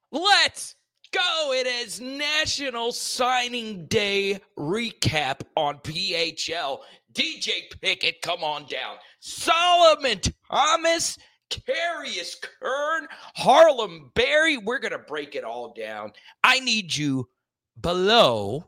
Let's go. It is National Signing Day recap on PHL. DJ Pickett, come on down. Solomon Thomas, Carius Kern, Harlem Berry. We're going to break it all down. I need you below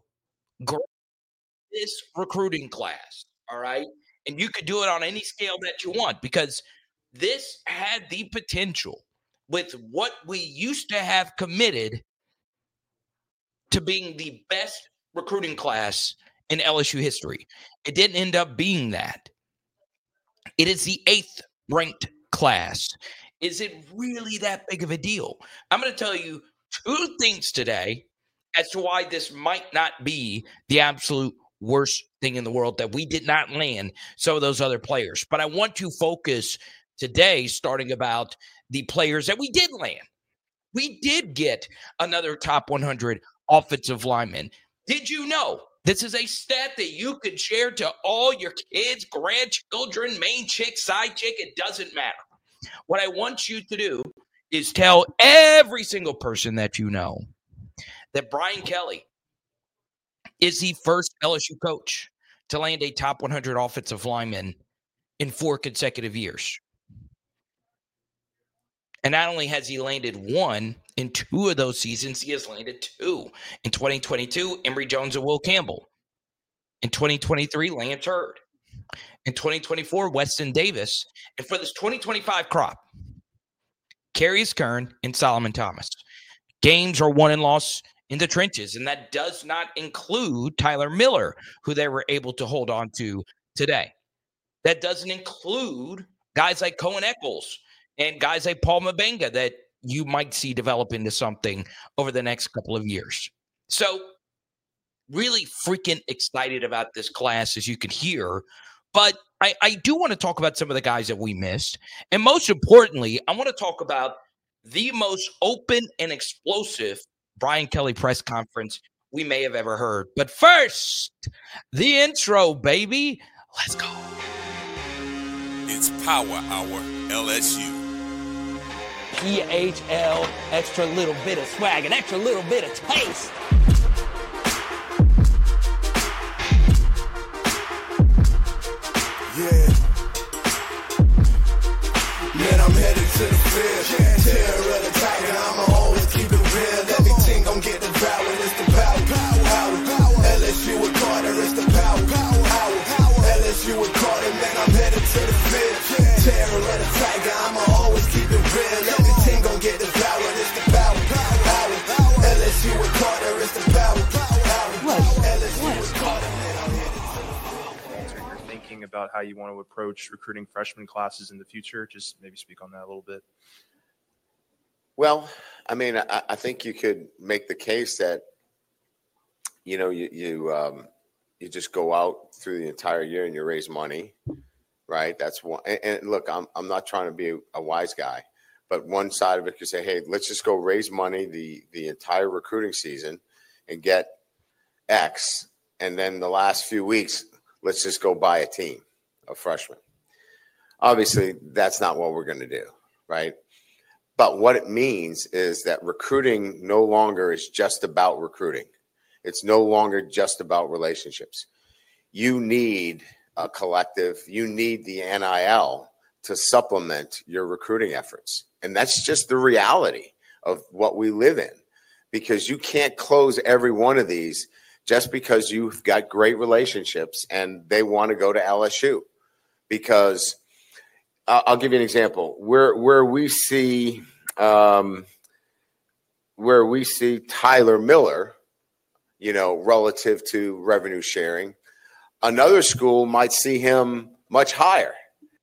this recruiting class, all right? And you could do it on any scale that you want because this had the potential with what we used to have committed to being the best recruiting class in LSU history. It didn't end up being that. It is the 8th ranked class. Is it really that big of a deal? I'm going to tell you 2 things today as to why this might not be the absolute worst thing in the world, that we did not land some of those other players. But I want to focus today starting about the players that we did land. We did get another top 100 offensive lineman. Did you know this is a stat that you could share to all your kids, grandchildren, main chick, side chick? It doesn't matter. What I want you to do is tell every single person that you know that Brian Kelly is the first LSU coach to land a top 100 offensive lineman in 4 consecutive years. And not only has he landed 1 in 2 of those seasons, he has landed 2. In 2022, Emory Jones and Will Campbell. In 2023, Lance Hurd. In 2024, Weston Davis. And for this 2025 crop, Carius Kern and Solomon Thomas. Games are won and lost in the trenches, and that does not include Tyler Miller, who they were able to hold on to today. That doesn't include guys like Cohen Eccles and guys like Paul Mabenga that you might see develop into something over the next couple of years. So really freaking excited about this class, as you can hear. But I do want to talk about some of the guys that we missed. And most importantly, I want to talk about the most open and explosive Brian Kelly press conference we may have ever heard. But first, the intro, baby. Let's go. It's Power Hour LSU. PHL, extra little bit of swag, an extra little bit of taste. Yeah. Man, I'm headed to the field. Terror of the tiger, I'ma always keep it real. Everything gon' get devoured, it's the power. LSU with Carter, it's the power. LSU with Carter, man, I'm headed to the field. Terror of the tiger, I'ma always keep it real. Everything gon' get devoured, it's the power. LSU with Carter, it's the power. LSU with Carter, man, I'm headed to the field. Thinking about how you want to approach recruiting freshman classes in the future? Just maybe speak on that a little bit. Well, I mean, I think you could make the case that, you know, you just go out through the entire year and you raise money, right? That's one. And look, I'm not trying to be a wise guy, but one side of it could say, hey, let's just go raise money the entire recruiting season and get X, and then the last few weeks, let's just go buy a team of freshmen. Obviously, that's not what we're going to do, right? But what it means is that recruiting no longer is just about recruiting. It's no longer just about relationships. You need a collective. You need the NIL to supplement your recruiting efforts. And that's just the reality of what we live in, because you can't close every one of these just because you've got great relationships and they want to go to LSU. Because I'll give you an example where we see Tyler Miller, you know, relative to revenue sharing, another school might see him much higher.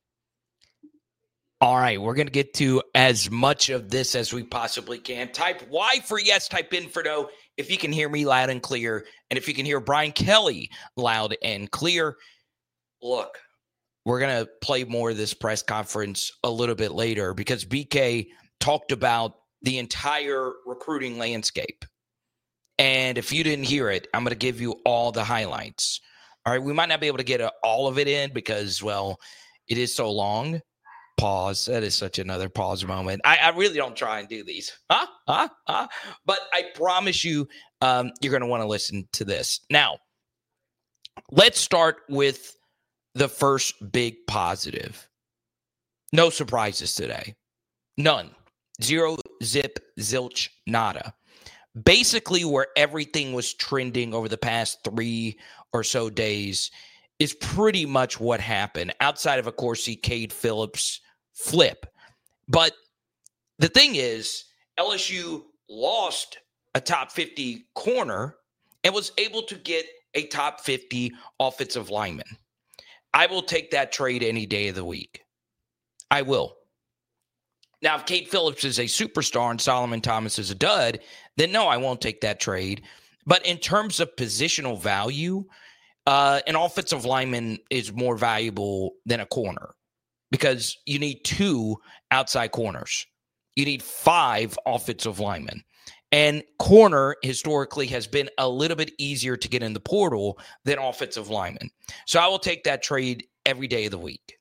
All right, we're going to get to as much of this as we possibly can. Type Y for yes, type in for no, if you can hear me loud and clear, and if you can hear Brian Kelly loud and clear. Look, we're going to play more of this press conference a little bit later because BK talked about the entire recruiting landscape. And if you didn't hear it, I'm going to give you all the highlights. All right, we might not be able to get all of it in because, well, it is so long. pause. That is such another pause moment. I really don't try and do these. But I promise you, you're going to want to listen to this. Now, let's start with the first big positive. No surprises today. None. Zero, zip, zilch, nada. Basically, where everything was trending over the past 3 or so days is pretty much what happened, outside of course, the Cade Phillips flip. But the thing is, LSU lost a top 50 corner and was able to get a top 50 offensive lineman. I will take that trade any day of the week. I will. Now, if Cade Phillips is a superstar and Solomon Thomas is a dud, then no, I won't take that trade. But in terms of positional value, an offensive lineman is more valuable than a corner because you need 2 outside corners. You need 5 offensive linemen. And corner historically has been a little bit easier to get in the portal than offensive linemen. So I will take that trade every day of the week.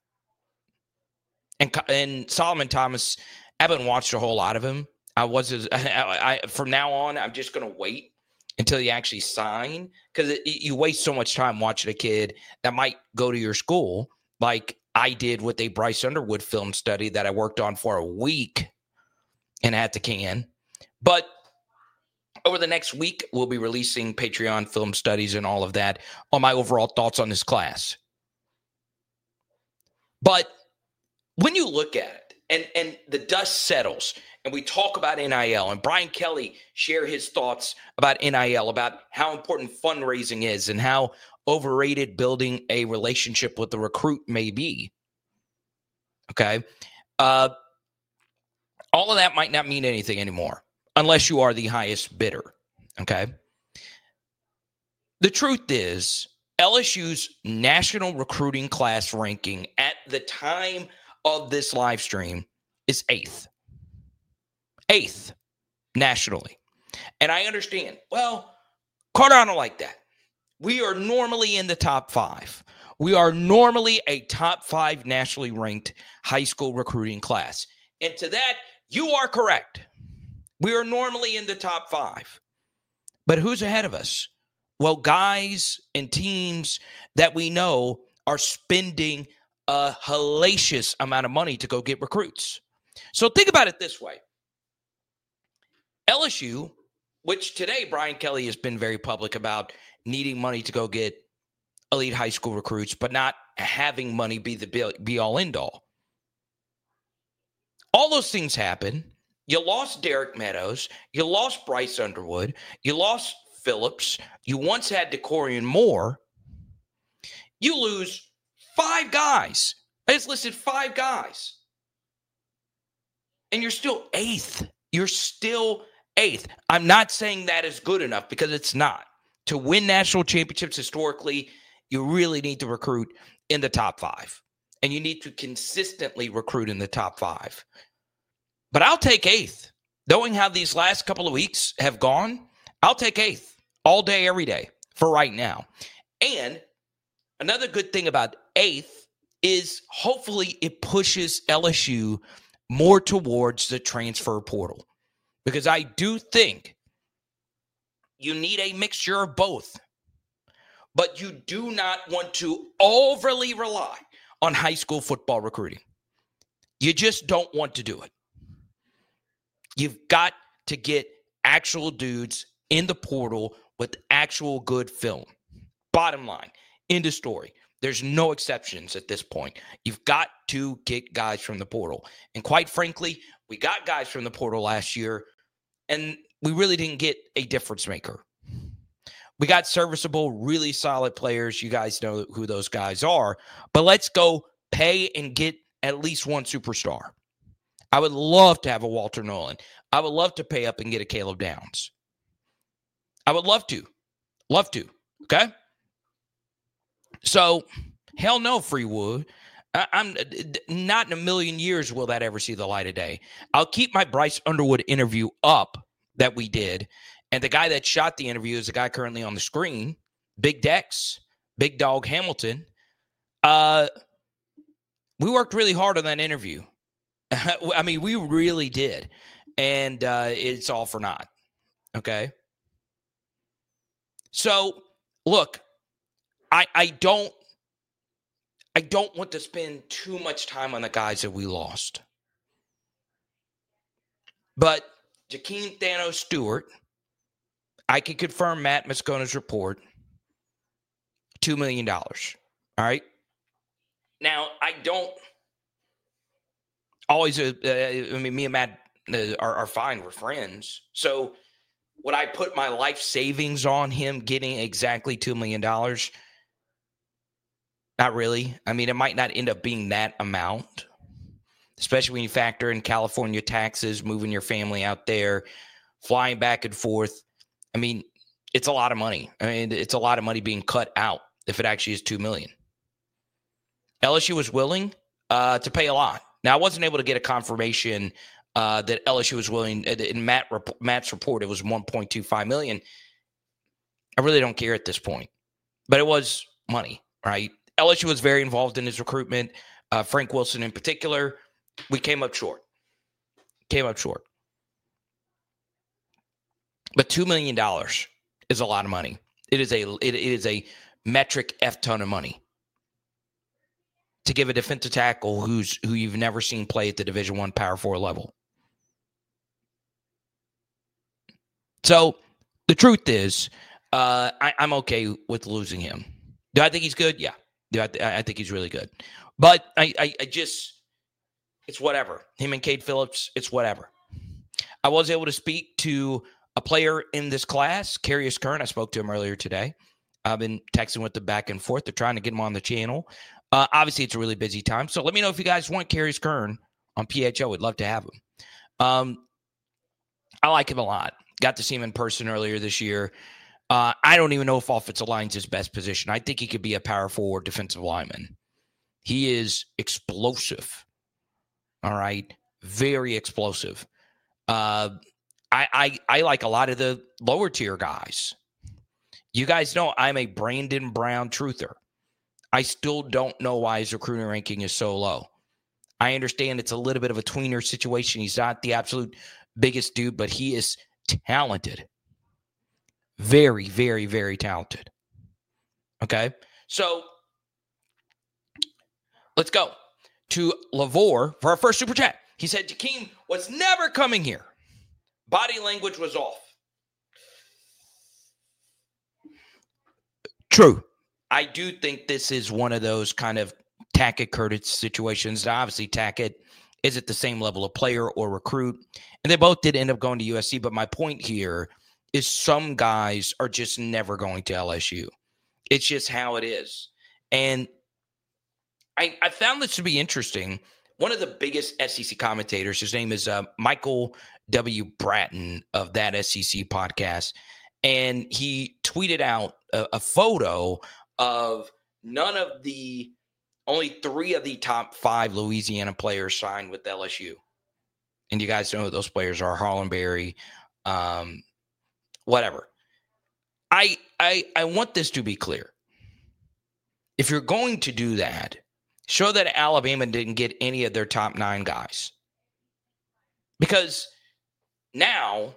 And Solomon Thomas, I haven't watched a whole lot of him. From now on, I'm just going to wait until you actually sign, because you waste so much time watching a kid that might go to your school, like I did with a Bryce Underwood film study that I worked on for a week and had to can. But over the next week, we'll be releasing Patreon film studies and all of that on my overall thoughts on this class. But when you look at it and the dust settles and we talk about NIL and Brian Kelly share his thoughts about NIL, about how important fundraising is and how overrated building a relationship with the recruit may be. Okay. All of that might not mean anything anymore unless you are the highest bidder. Okay. The truth is LSU's national recruiting class ranking at the time of this live stream is 8th nationally. And I understand, well, Carter, I don't like that. We are normally in the top 5. We are normally a top 5 nationally ranked high school recruiting class. And to that, you are correct. We are normally in the top 5. But who's ahead of us? Well, guys and teams that we know are spending a hellacious amount of money to go get recruits. So think about it this way. LSU, which today Brian Kelly has been very public about needing money to go get elite high school recruits, but not having money be the be-all, end-all. All those things happen. You lost Derek Meadows. You lost Bryce Underwood. You lost Phillips. You once had DeCorian Moore. You lose 5 guys. I just listed 5 guys. And you're still 8th. You're still 8th. I'm not saying that is good enough because it's not. To win national championships historically, you really need to recruit in the top 5. And you need to consistently recruit in the top 5. But I'll take 8th. Knowing how these last couple of weeks have gone, I'll take 8th all day, every day for right now. And another good thing about 8th is hopefully it pushes LSU more towards the transfer portal. Because I do think you need a mixture of both. But you do not want to overly rely on high school football recruiting. You just don't want to do it. You've got to get actual dudes in the portal with actual good film. Bottom line, end of story. There's no exceptions at this point. You've got to get guys from the portal. And quite frankly, we got guys from the portal last year, and we really didn't get a difference maker. We got serviceable, really solid players. You guys know who those guys are. But let's go pay and get at least one superstar. I would love to have a Walter Nolan. I would love to pay up and get a Caleb Downs. I would love to. Love to. Okay? So, hell no, Freewood. I'm not in a million years will that ever see the light of day. I'll keep my Bryce Underwood interview up that we did. And the guy that shot the interview is the guy currently on the screen, Big Dex, Big Dog Hamilton. We worked really hard on that interview. I mean, we really did. And it's all for naught. Okay? So, look, I don't want to spend too much time on the guys that we lost. But Jakeem Thanos Stewart, I can confirm Matt Moscona's report, $2 million. All right? Now, I don't always, I mean, me and Matt are fine. We're friends. So would I put my life savings on him getting exactly $2 million? Not really. I mean, it might not end up being that amount, especially when you factor in California taxes, moving your family out there, flying back and forth. I mean, it's a lot of money. I mean, it's a lot of money being cut out if it actually is $2 million. LSU was willing to pay a lot. Now, I wasn't able to get a confirmation that LSU was willing. In Matt's report, it was $1.25 million. I really don't care at this point, but it was money, right? LSU was very involved in his recruitment. Frank Wilson in particular. We came up short. But $2 million is a lot of money. It is a metric F ton of money to give a defensive tackle who you've never seen play at the Division I Power 4 level. So the truth is, I'm okay with losing him. Do I think he's good? Yeah. I think he's really good. But I just, it's whatever. Him and Cade Phillips, it's whatever. I was able to speak to a player in this class, Carius Kern. I spoke to him earlier today. I've been texting with them back and forth. They're trying to get him on the channel. Obviously, it's a really busy time. So let me know if you guys want Carius Kern on PHO. We'd love to have him. I like him a lot. Got to see him in person earlier this year. I don't even know if offensive line's his best position. I think he could be a power forward defensive lineman. He is explosive. All right. Very explosive. I like a lot of the lower tier guys. You guys know I'm a Brandon Brown truther. I still don't know why his recruiting ranking is so low. I understand it's a little bit of a tweener situation. He's not the absolute biggest dude, but he is talented. Very, very, very talented. Okay? So, let's go to Lavore for our first super chat. He said, Jakeem was never coming here. Body language was off. True. I do think this is one of those kind of Tackett-Curtis situations. Now, obviously, Tackett is at the same level of player or recruit, and they both did end up going to USC. But my point here is some guys are just never going to LSU. It's just how it is. And I found this to be interesting. One of the biggest SEC commentators, his name is Michael W. Bratton of That SEC Podcast, and he tweeted out a photo of only 3 of the top 5 Louisiana players signed with LSU. And you guys know who those players are, Harlan Berry, whatever. I want this to be clear. If you're going to do that, show that Alabama didn't get any of their top 9 guys. Because now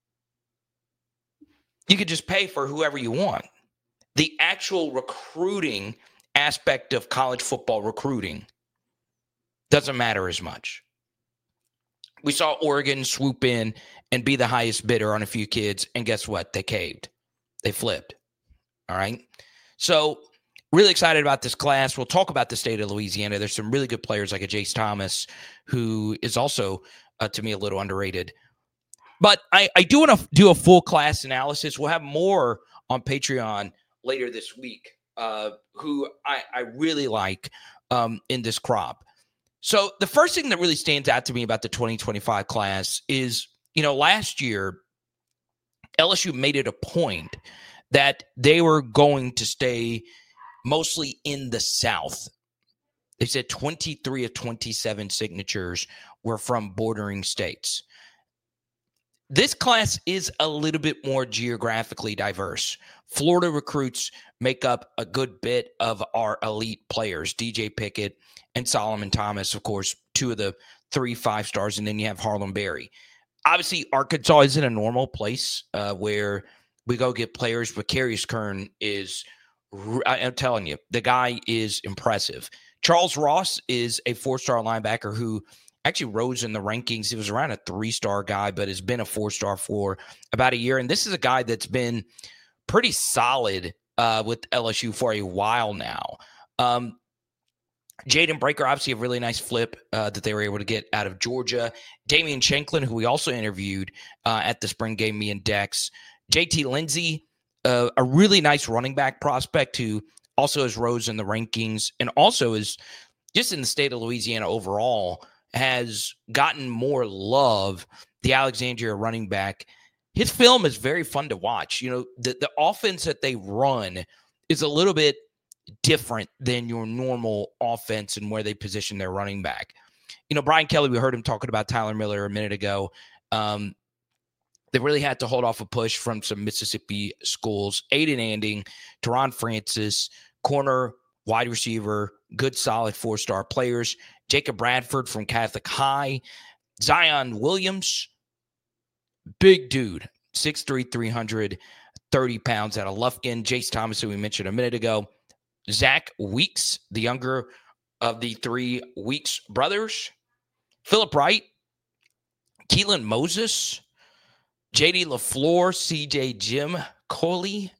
you could just pay for whoever you want. The actual recruiting aspect of college football recruiting doesn't matter as much. We saw Oregon swoop in and be the highest bidder on a few kids, and guess what? They caved. They flipped. All right? So, really excited about this class. We'll talk about the state of Louisiana. There's some really good players like a Jace Thomas, who is also, to me, a little underrated. But I do want to do a full class analysis. We'll have more on Patreon later this week, who I really like in this crop. So the first thing that really stands out to me about the 2025 class is, last year, LSU made it a point that they were going to stay mostly in the South. They said 23 of 27 signatures were from bordering states. This class is a little bit more geographically diverse. Florida recruits make up a good bit of our elite players, DJ Pickett and Solomon Thomas, of course, 2 of the 3 5-stars, and then you have Harlem Berry. Obviously, Arkansas isn't a normal place where we go get players, but Carius Kern is, I'm telling you, the guy is impressive. Charles Ross is a 4-star linebacker who actually rose in the rankings. He was around a 3-star guy, but has been a 4-star for about a year. And this is a guy that's been pretty solid with LSU for a while now. Jaden Breaker, obviously a really nice flip that they were able to get out of Georgia. Damian Shanklin, who we also interviewed at the spring game, me and Dex. JT Lindsey, a really nice running back prospect who also has rose in the rankings and also is just in the state of Louisiana overall has gotten more love, the Alexandria running back. His film is very fun to watch. You know, the offense that they run is a little bit different than your normal offense and where they position their running back. You know, Brian Kelly, we heard him talking about Tyler Miller a minute ago. They really had to hold off a push from some Mississippi schools. Aiden Anding, Teron Francis, corner, wide receiver, good solid 4-star players. Jacob Bradford from Catholic High. Zion Williams, big dude, 6'3", 330 pounds out of Lufkin. Jace Thomas, who we mentioned a minute ago. Zach Weeks, the younger of the 3 Weeks brothers. Philip Wright, Keelan Moses, J.D. LaFleur, C.J. Jim Coley,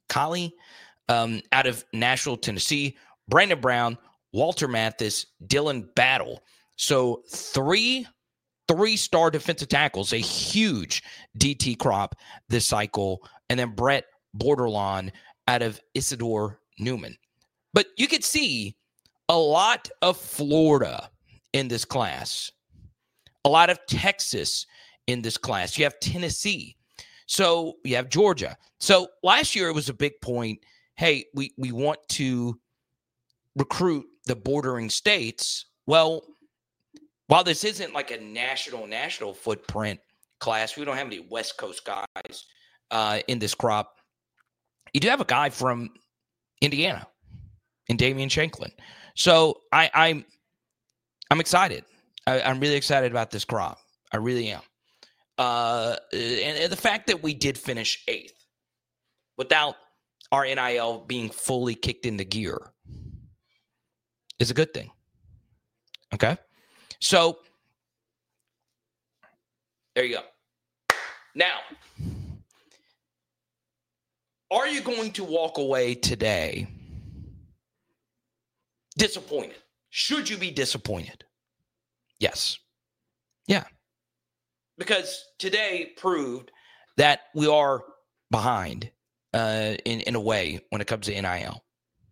out of Nashville, Tennessee. Brandon Brown, Walter Mathis, Dylan Battle. So 3 3-star defensive tackles, a huge DT crop this cycle. And then Brett Borderlawn out of Isidore Newman. But you could see a lot of Florida in this class, a lot of Texas in this class. You have Tennessee. So you have Georgia. So last year it was a big point. Hey, we want to recruit the bordering states. Well, while this isn't like a national footprint class, we don't have any West Coast guys in this crop. You do have a guy from Indiana in Damian Shanklin. So I'm excited. I'm really excited about this crop. I really am. And the fact that we did finish 8th without our NIL being fully kicked into gear is a good thing. Okay? So, there you go. Now, are you going to walk away today disappointed? Should you be disappointed? Yes. Yeah. Because today proved that we are behind in a way when it comes to NIL.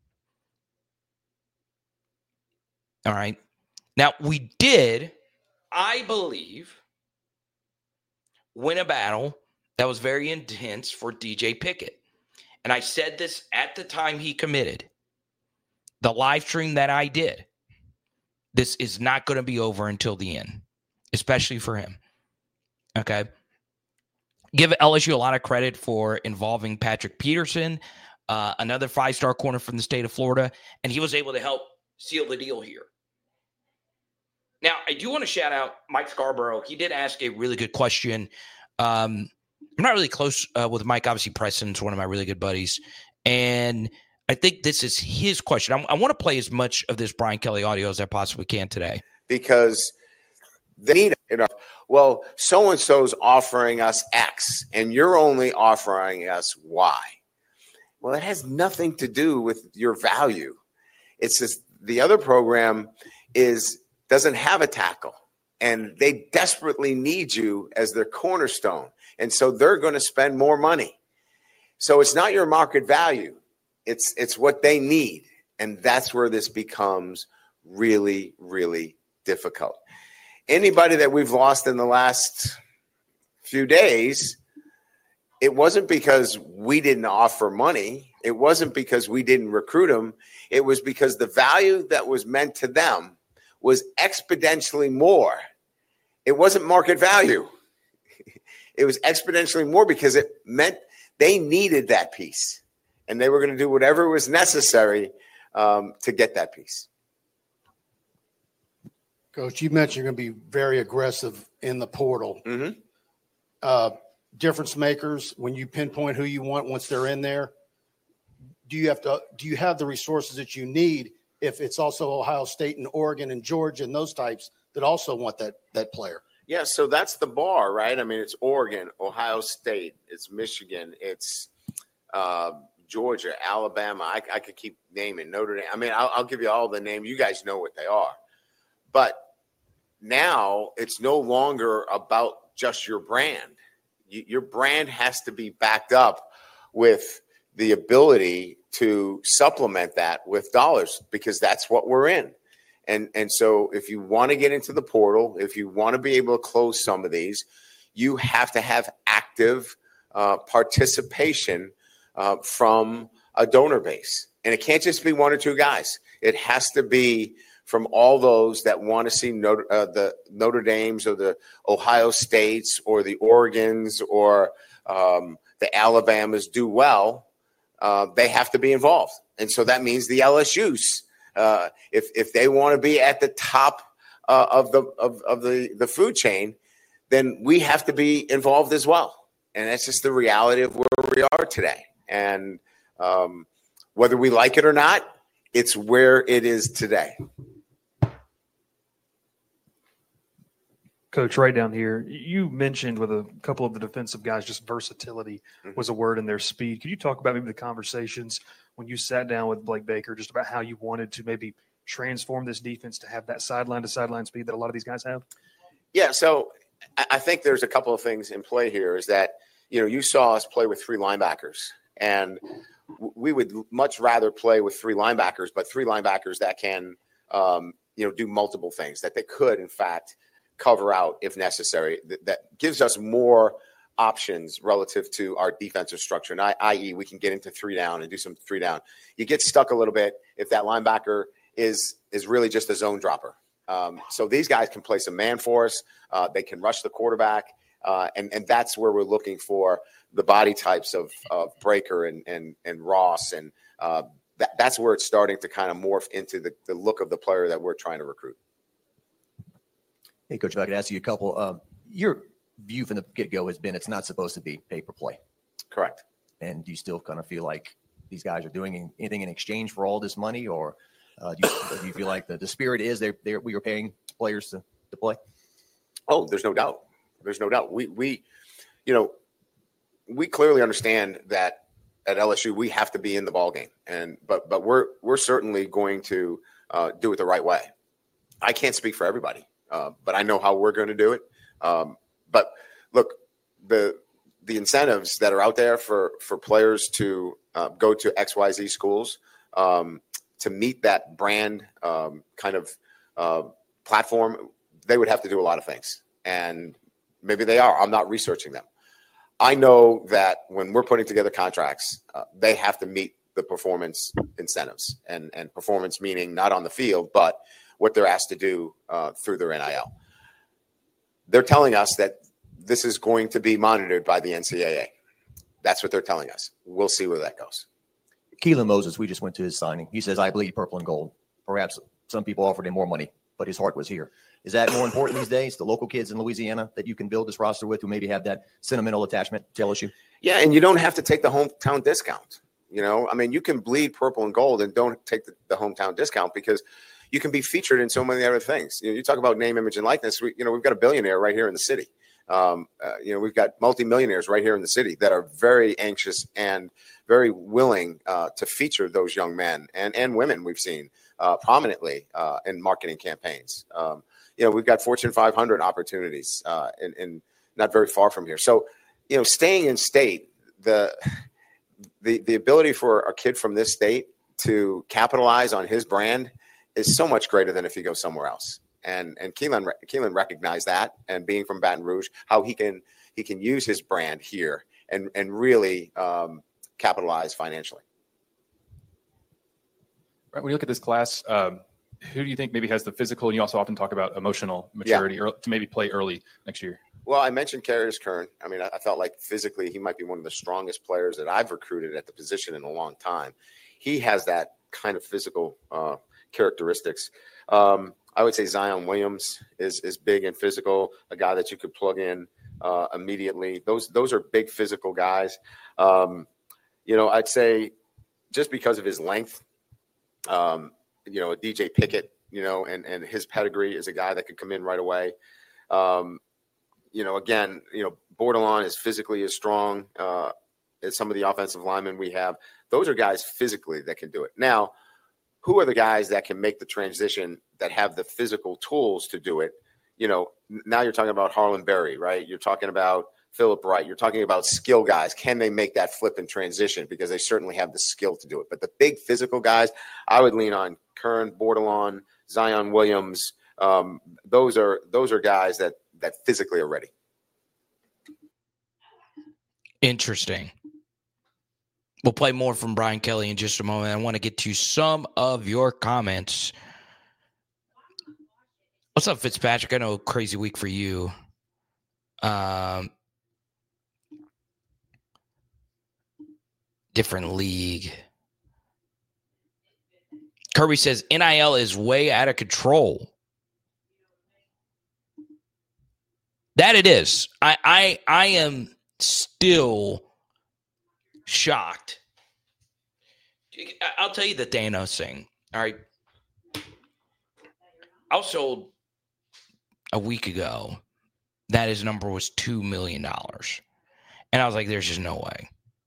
All right. Now, we did, I believe, win a battle that was very intense for DJ Pickett. And I said this at the time he committed. The live stream that I did, this is not going to be over until the end, especially for him. Okay. Give LSU a lot of credit for involving Patrick Peterson, another 5-star corner from the state of Florida, and he was able to help seal the deal here. Now, I do want to shout out Mike Scarborough. He did ask a really good question. I'm not really close with Mike. Obviously, Preston's one of my really good buddies. And I think this is his question. I want to play as much of this Brian Kelly audio as I possibly can today. Because they need it. Well, so-and-so's offering us X, and you're only offering us Y. Well, it has nothing to do with your value. It's just the other program doesn't have a tackle, and they desperately need you as their cornerstone. And so they're going to spend more money. So it's not your market value. It's what they need. And that's where this becomes really, really difficult. Anybody that we've lost in the last few days, it wasn't because we didn't offer money. It wasn't because we didn't recruit them. It was because the value that was meant to them was exponentially more. It wasn't market value. It was exponentially more because it meant they needed that piece, and they were going to do whatever was necessary to get that piece. Coach, you mentioned you're going to be very aggressive in the portal. Mm-hmm. Difference makers, when you pinpoint who you want once they're in there, do you have the resources that you need if it's also Ohio State and Oregon and Georgia and those types that also want that player? Yeah, so that's the bar, right? I mean, it's Oregon, Ohio State, it's Michigan, it's Georgia, Alabama. I could keep naming Notre Dame. I mean, I'll give you all the names. You guys know what they are. But now it's no longer about just your brand. Your brand has to be backed up with the ability to supplement that with dollars, because that's what we're in. And so if you want to get into the portal, if you want to be able to close some of these, you have to have active participation from a donor base. And it can't just be one or two guys. It has to be from all those that want to see the Notre Dames or the Ohio States or the Oregons or the Alabamas do well. They have to be involved. And so that means the LSUs, if they want to be at the top of the food chain, then we have to be involved as well. And that's just the reality of where we are today. And whether we like it or not, it's where it is today. Coach, right down here, you mentioned with a couple of the defensive guys, just versatility was a word in their speed. Could you talk about maybe the conversations when you sat down with Blake Baker, just about how you wanted to maybe transform this defense to have that sideline-to-sideline speed that a lot of these guys have? Yeah, so I think there's a couple of things in play here is that, you saw us play with three linebackers, and we would much rather play with three linebackers, but three linebackers that can, do multiple things, that they could, in fact, cover out if necessary. That gives us more options relative to our defensive structure. And i.e., we can get into 3 down and do some 3 down. You get stuck a little bit if that linebacker is really just a zone dropper. So these guys can play some man for us. They can rush the quarterback. And that's where we're looking for the body types of Breaker and Ross. And that's where it's starting to kind of morph into the look of the player that we're trying to recruit. Hey, Coach, if I could ask you a couple. Your view from the get-go has been it's not supposed to be pay-per-play. Correct. And do you still kind of feel like these guys are doing anything in exchange for all this money, or do you feel like the spirit is we are paying players to play? Oh, there's no doubt. There's no doubt. We clearly understand that at LSU we have to be in the ballgame, but we're certainly going to do it the right way. I can't speak for everybody. But I know how we're going to do it. But look, the incentives that are out there for players to go to XYZ schools to meet that brand kind of platform, they would have to do a lot of things. And maybe they are. I'm not researching them. I know that when we're putting together contracts, they have to meet the performance incentives and performance meaning not on the field, but what they're asked to do through their NIL. They're telling us that this is going to be monitored by the NCAA. That's what they're telling us. We'll see where that goes. Keelan Moses, we just went to his signing. He says, I bleed purple and gold. Perhaps some people offered him more money, but his heart was here. Is that more important these days, the local kids in Louisiana that you can build this roster with who maybe have that sentimental attachment to LSU? Yeah, and you don't have to take the hometown discount. You can bleed purple and gold and don't take the hometown discount because you can be featured in so many other things. You talk about name, image, and likeness. We've got a billionaire right here in the city. We've got multimillionaires right here in the city that are very anxious and very willing to feature those young men and women we've seen prominently in marketing campaigns. We've got Fortune 500 opportunities in not very far from here. So, staying in state, the ability for a kid from this state to capitalize on his brand is so much greater than if you go somewhere else. And Keelan recognized that, and being from Baton Rouge, how he can use his brand here and really capitalize financially. Right. When you look at this class, who do you think maybe has the physical, and you also often talk about emotional maturity to maybe play early next year? Well, I mentioned Karius Kern. I felt like physically he might be one of the strongest players that I've recruited at the position in a long time. He has that kind of physical characteristics. I would say Zion Williams is big and physical, a guy that you could plug in immediately. Those are big physical guys. I'd say just because of his length, DJ Pickett, and his pedigree is a guy that could come in right away. Bordelon is physically as strong as some of the offensive linemen we have. Those are guys physically that can do it. Now, who are the guys that can make the transition, that have the physical tools to do it? Now you're talking about Harlan Berry, right? You're talking about Philip Wright. You're talking about skill guys. Can they make that flip and transition? Because they certainly have the skill to do it. But the big physical guys, I would lean on Kern, Bordelon, Zion Williams. Those are guys that physically are ready. Interesting. We'll play more from Brian Kelly in just a moment. I want to get to some of your comments. What's up, Fitzpatrick? I know, crazy week for you. Different league. Kirby says NIL is way out of control. That it is. I am still shocked. I'll tell you the Thanos thing. All right. I was told a week ago that his number was $2 million. And I was like, there's just no way.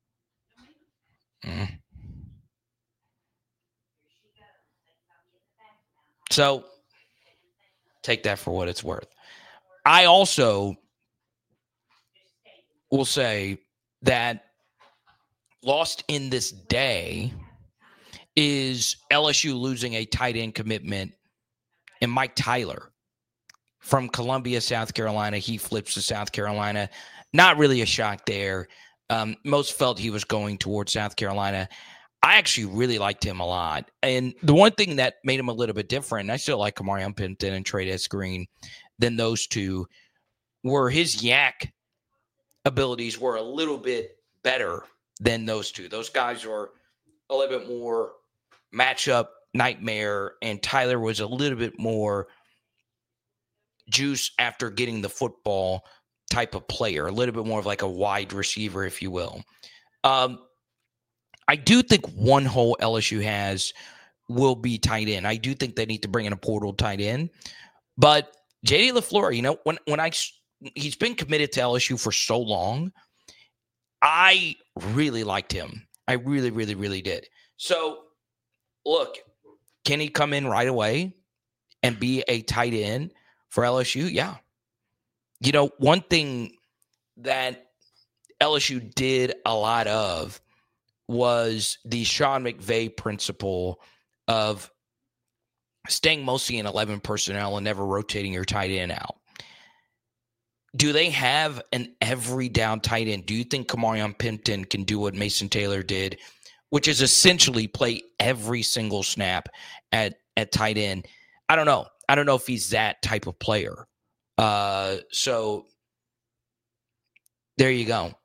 So take that for what it's worth. I also will say that lost in this day is LSU losing a tight end commitment in Mike Tyler from Columbia, South Carolina. He flips to South Carolina. Not really a shock there. Most felt he was going towards South Carolina. I actually really liked him a lot. And the one thing that made him a little bit different, and I still like Kamarion Pimpton and Trey'Dez Green than those two, were his yak abilities were a little bit better than those two. Those guys were a little bit more matchup nightmare, and Tyler was a little bit more juice after getting the football type of player, a little bit more of like a wide receiver, if you will. I do think one hole LSU has will be tight end. I do think they need to bring in a portal tight end. But J.D. LaFleur, he's been committed to LSU for so long, I really liked him. I really, really, really did. So, look, can he come in right away and be a tight end for LSU? Yeah. One thing that LSU did a lot of was the Sean McVay principle of staying mostly in 11 personnel and never rotating your tight end out. Do they have an every down tight end? Do you think Kamarion Pimpton can do what Mason Taylor did, which is essentially play every single snap at tight end? I don't know. I don't know if he's that type of player. So there you go.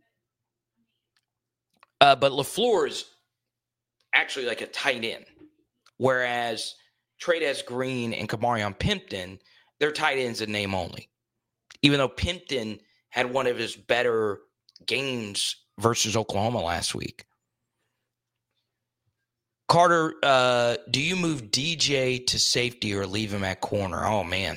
But LaFleur is actually like a tight end, whereas Trey'Dez Green and Kamarion Pimpton, they're tight ends in name only. Even though Pimpton had one of his better games versus Oklahoma last week. Carter, do you move DJ to safety or leave him at corner? Oh, man.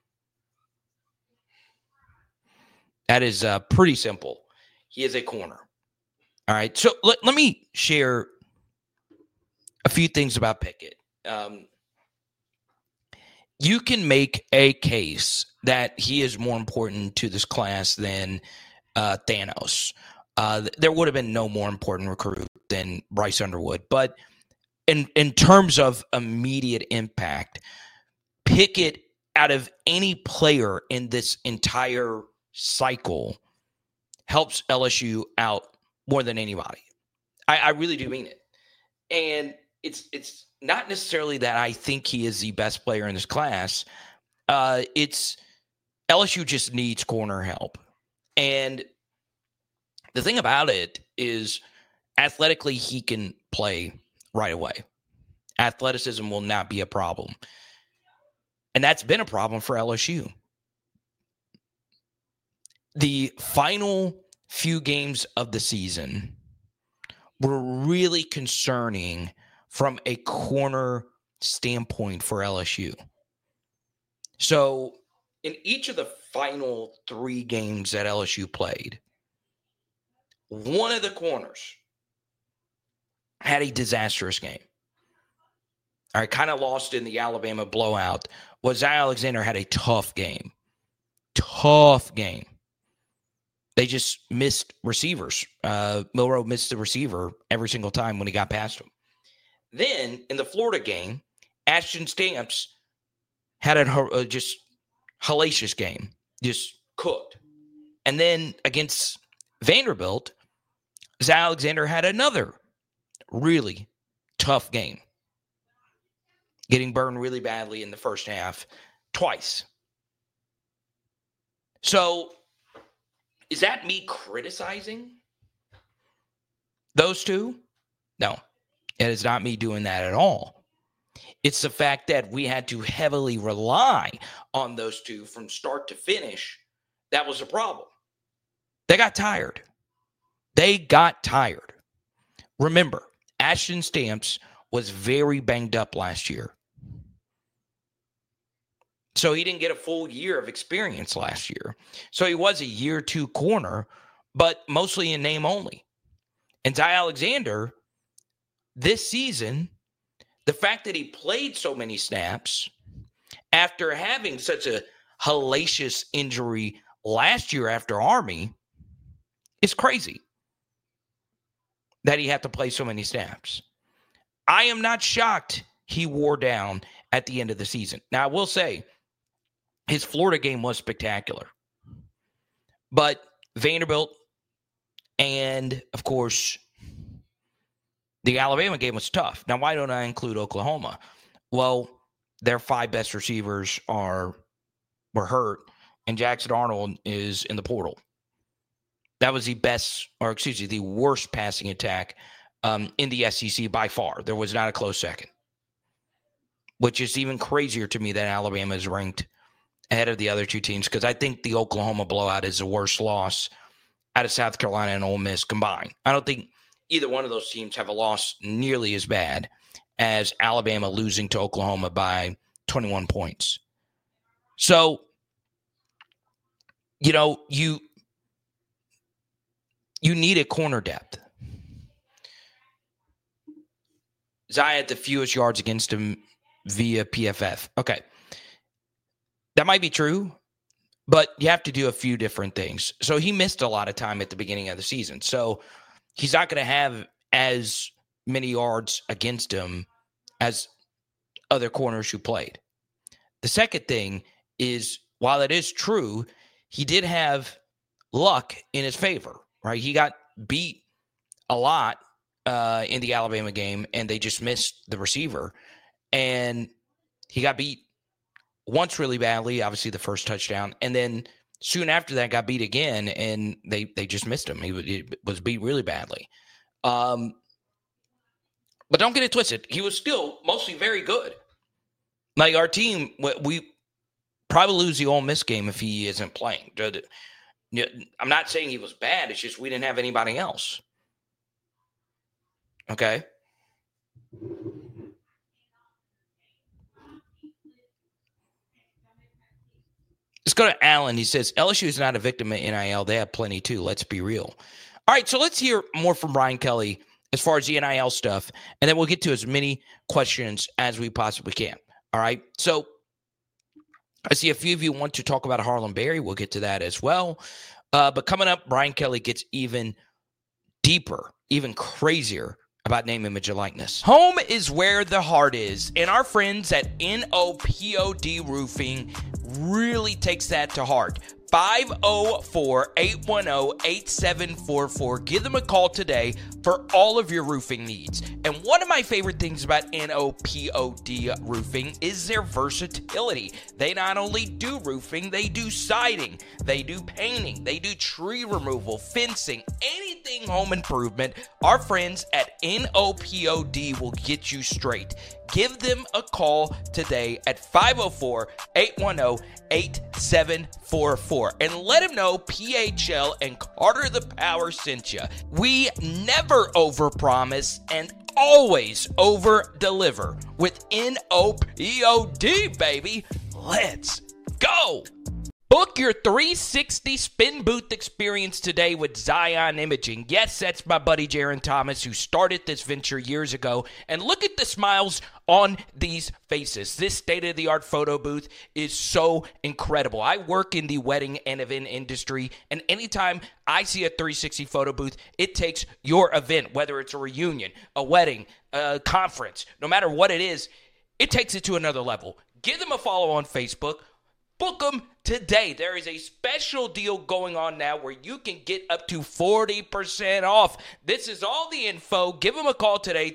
That is pretty simple. He is a corner. All right. So let me share a few things about Pickett. You can make a case that he is more important to this class than Thanos. There would have been no more important recruit than Bryce Underwood. But in terms of immediate impact, Pickett, out of any player in this entire cycle, helps LSU out more than anybody. I really do mean it. And it's not necessarily that I think he is the best player in this class. It's LSU just needs corner help. And the thing about it is athletically he can play right away. Athleticism will not be a problem. And that's been a problem for LSU. The final few games of the season were really concerning from a corner standpoint for LSU. So in each of the final 3 games that LSU played, one of the corners had a disastrous game. All right, kind of lost in the Alabama blowout. Zay Alexander had a tough game. Tough game. They just missed receivers. Milroe missed the receiver every single time when he got past him. Then, in the Florida game, Ashton Stamps had a just hellacious game. Just cooked. And then, against Vanderbilt, Zay Alexander had another really tough game. Getting burned really badly in the first half twice. So, is that me criticizing those two? No, it is not me doing that at all. It's the fact that we had to heavily rely on those two from start to finish. That was a problem. They got tired. Remember, Ashton Stamps was very banged up last year. So he didn't get a full year of experience last year. So he was a year 2 corner, but mostly in name only. And Zay Alexander, this season, the fact that he played so many snaps after having such a hellacious injury last year after Army is crazy that he had to play so many snaps. I am not shocked he wore down at the end of the season. Now, I will say, his Florida game was spectacular. But Vanderbilt and, of course, the Alabama game was tough. Now, why don't I include Oklahoma? Well, their 5 best receivers were hurt, and Jackson Arnold is in the portal. That was the worst passing attack in the SEC by far. There was not a close second, which is even crazier to me that Alabama is ranked ahead of the other 2 teams, because I think the Oklahoma blowout is the worst loss out of South Carolina and Ole Miss combined. I don't think either one of those teams have a loss nearly as bad as Alabama losing to Oklahoma by 21 points. So, you need a corner depth. Zay had the fewest yards against him via PFF. Okay. That might be true, but you have to do a few different things. So he missed a lot of time at the beginning of the season. So he's not going to have as many yards against him as other corners who played. The second thing is, while it is true, he did have luck in his favor, right? He got beat a lot in the Alabama game, and they just missed the receiver. And he got beat once really badly, obviously the first touchdown, and then soon after that got beat again, and they just missed him. He was beat really badly. But don't get it twisted. He was still mostly very good. Like, our team, we probably lose the Ole Miss game if he isn't playing. I'm not saying he was bad. It's just we didn't have anybody else. Okay? Let's go to Alan. He says, LSU is not a victim of NIL. They have plenty too. Let's be real. All right, so let's hear more from Brian Kelly as far as the NIL stuff, and then we'll get to as many questions as we possibly can. All right, so I see a few of you want to talk about Harlem Berry. We'll get to that as well. But coming up, Brian Kelly gets even deeper, even crazier about name, image, and likeness. Home is where the heart is, and our friends at NOPOD Roofing really takes that to heart. 504-810-8744. Give them a call today for all of your roofing needs. And one of my favorite things about NOPOD Roofing is their versatility. They not only do roofing, they do siding, they do painting, they do tree removal, fencing, anything home improvement. Our friends at NOPOD will get you straight. Give them a call today at 504-810-8744 and let them know PHL and Carter the Power sent you. We never overpromise and always over-deliver with NOPOD, baby. Let's go. Book your 360 spin booth experience today with Zion Imaging. Yes, that's my buddy Jaron Thomas who started this venture years ago. And look at the smiles on these faces. This state-of-the-art photo booth is so incredible. I work in the wedding and event industry, and anytime I see a 360 photo booth, it takes your event, whether it's a reunion, a wedding, a conference, no matter what it is, it takes it to another level. Give them a follow on Facebook. Book them today. There is a special deal going on now where you can get up to 40% off. This is all the info. Give them a call today,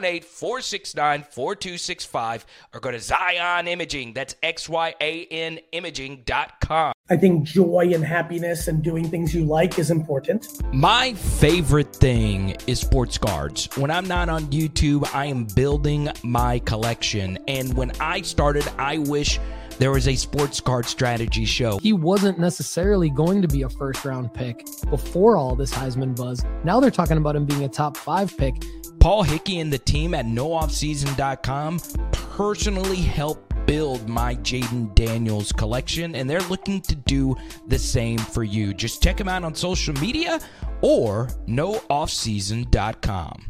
318-469-4265, or go to Zion Imaging. That's XYAN Imaging.com. I think joy and happiness and doing things you like is important. My favorite thing is sports cards. When I'm not on YouTube, I am building my collection. And when I started, I wish there was a sports card strategy show. He wasn't necessarily going to be a first-round pick before all this Heisman buzz. Now they're talking about him being a top 5 pick. Paul Hickey and the team at nooffseason.com personally helped build my Jaden Daniels collection, and they're looking to do the same for you. Just check them out on social media or nooffseason.com.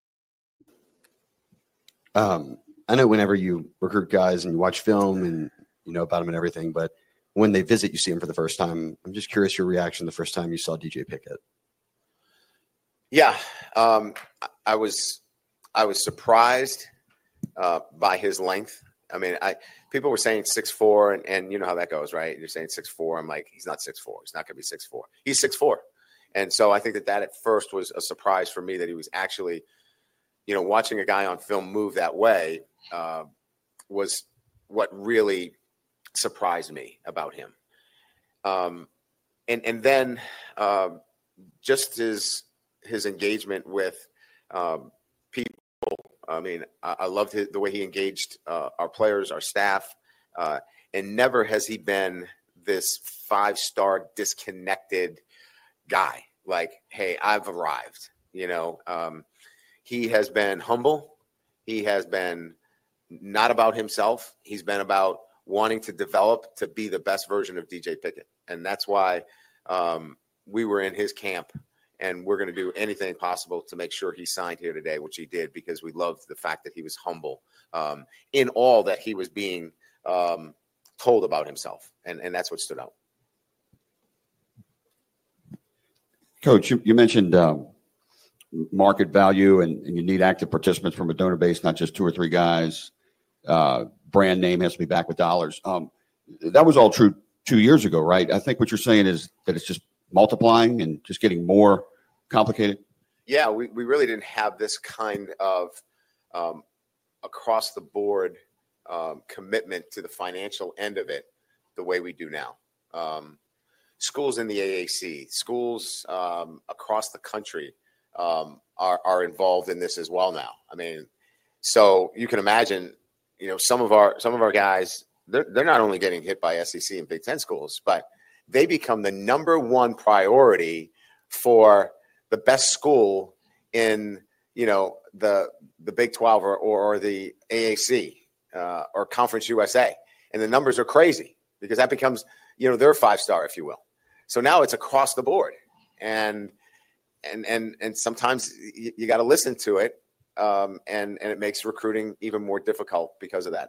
I know whenever you recruit guys and you watch film and you know about them and everything, but when they visit, you see them for the first time. I'm just curious your reaction the first time you saw DJ Pickett. Yeah, I was surprised by his length. I mean, people were saying 6'4", and you know how that goes, right? You're saying 6'4". I'm like, he's not 6'4". He's not going to be 6'4". He's 6'4". And so I think that at first was a surprise for me that he was actually, you know, watching a guy on film move that way was what really surprised me about him. And then just his engagement with people. I mean, I loved the way he engaged our players, our staff, and never has he been this 5-star disconnected guy. Like, hey, I've arrived. You know, he has been humble. He has been not about himself. He's been about wanting to develop to be the best version of DJ Pickett. And that's why we were in his camp, and we're going to do anything possible to make sure he signed here today, which he did, because we loved the fact that he was humble in all that he was being told about himself. And that's what stood out. Coach, you mentioned market value and you need active participants from a donor base, not just 2 or 3 guys. Brand name has to be backed with dollars. That was all true 2 years ago, right? I think what you're saying is that it's just multiplying and just getting more complicated. Yeah, we really didn't have this kind of across the board commitment to the financial end of it the way we do now. Schools in the AAC, schools across the country are involved in this as well now. I mean, so you can imagine, you know, some of our guys, they're not only getting hit by SEC and Big Ten schools, but they become the number one priority for the best school in, you know, the Big 12 or the AAC or Conference USA. And the numbers are crazy because that becomes, you know, their 5-star, if you will. So now it's across the board. And sometimes you got to listen to it. And it makes recruiting even more difficult because of that.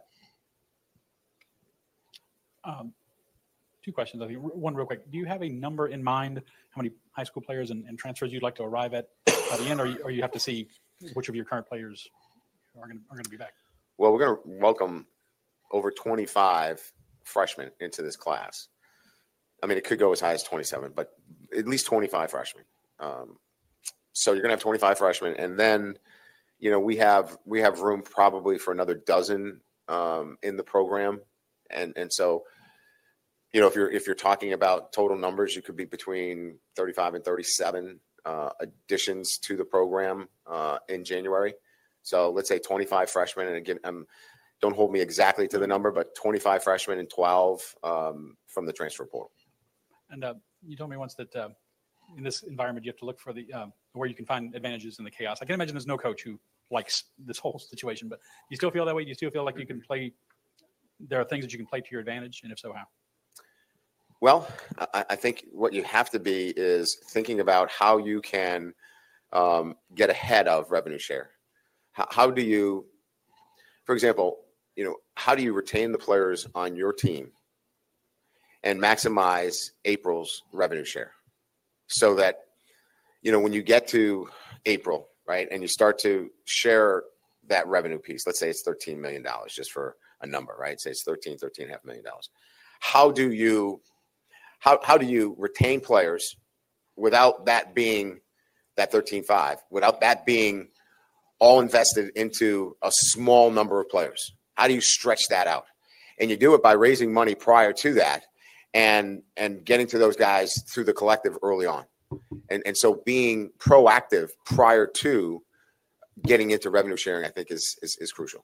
2 questions. I think one real quick. Do you have a number in mind how many high school players and transfers you'd like to arrive at by the end, or you have to see which of your current players are going to be back? Well, we're going to welcome over 25 freshmen into this class. I mean, it could go as high as 27, but at least 25 freshmen. So you're going to have 25 freshmen, and then, you know, we have room probably for another dozen in the program, and so, you know, if you're talking about total numbers, you could be between 35 and 37 additions to the program in January. So let's say 25 freshmen, and again, don't hold me exactly to the number, but 25 freshmen and 12 from the transfer portal. And you told me once that in this environment, you have to look for the where you can find advantages in the chaos. I can imagine there's no coach who likes this whole situation, but do you still feel that way? Do you still feel like you can play? There are things that you can play to your advantage, and if so, how? Well, I think what you have to be is thinking about how you can get ahead of revenue share. How do you, for example, how do you retain the players on your team and maximize April's revenue share so that, when you get to April, right, and you start to share that revenue piece, let's say it's $13 million just for a number, right? Say it's $13.5 million. How do you retain players without that being that 13.5, without that being all invested into a small number of players? How do you stretch that out? And you do it by raising money prior to that and getting to those guys through the collective early on. And so being proactive prior to getting into revenue sharing, I think is crucial.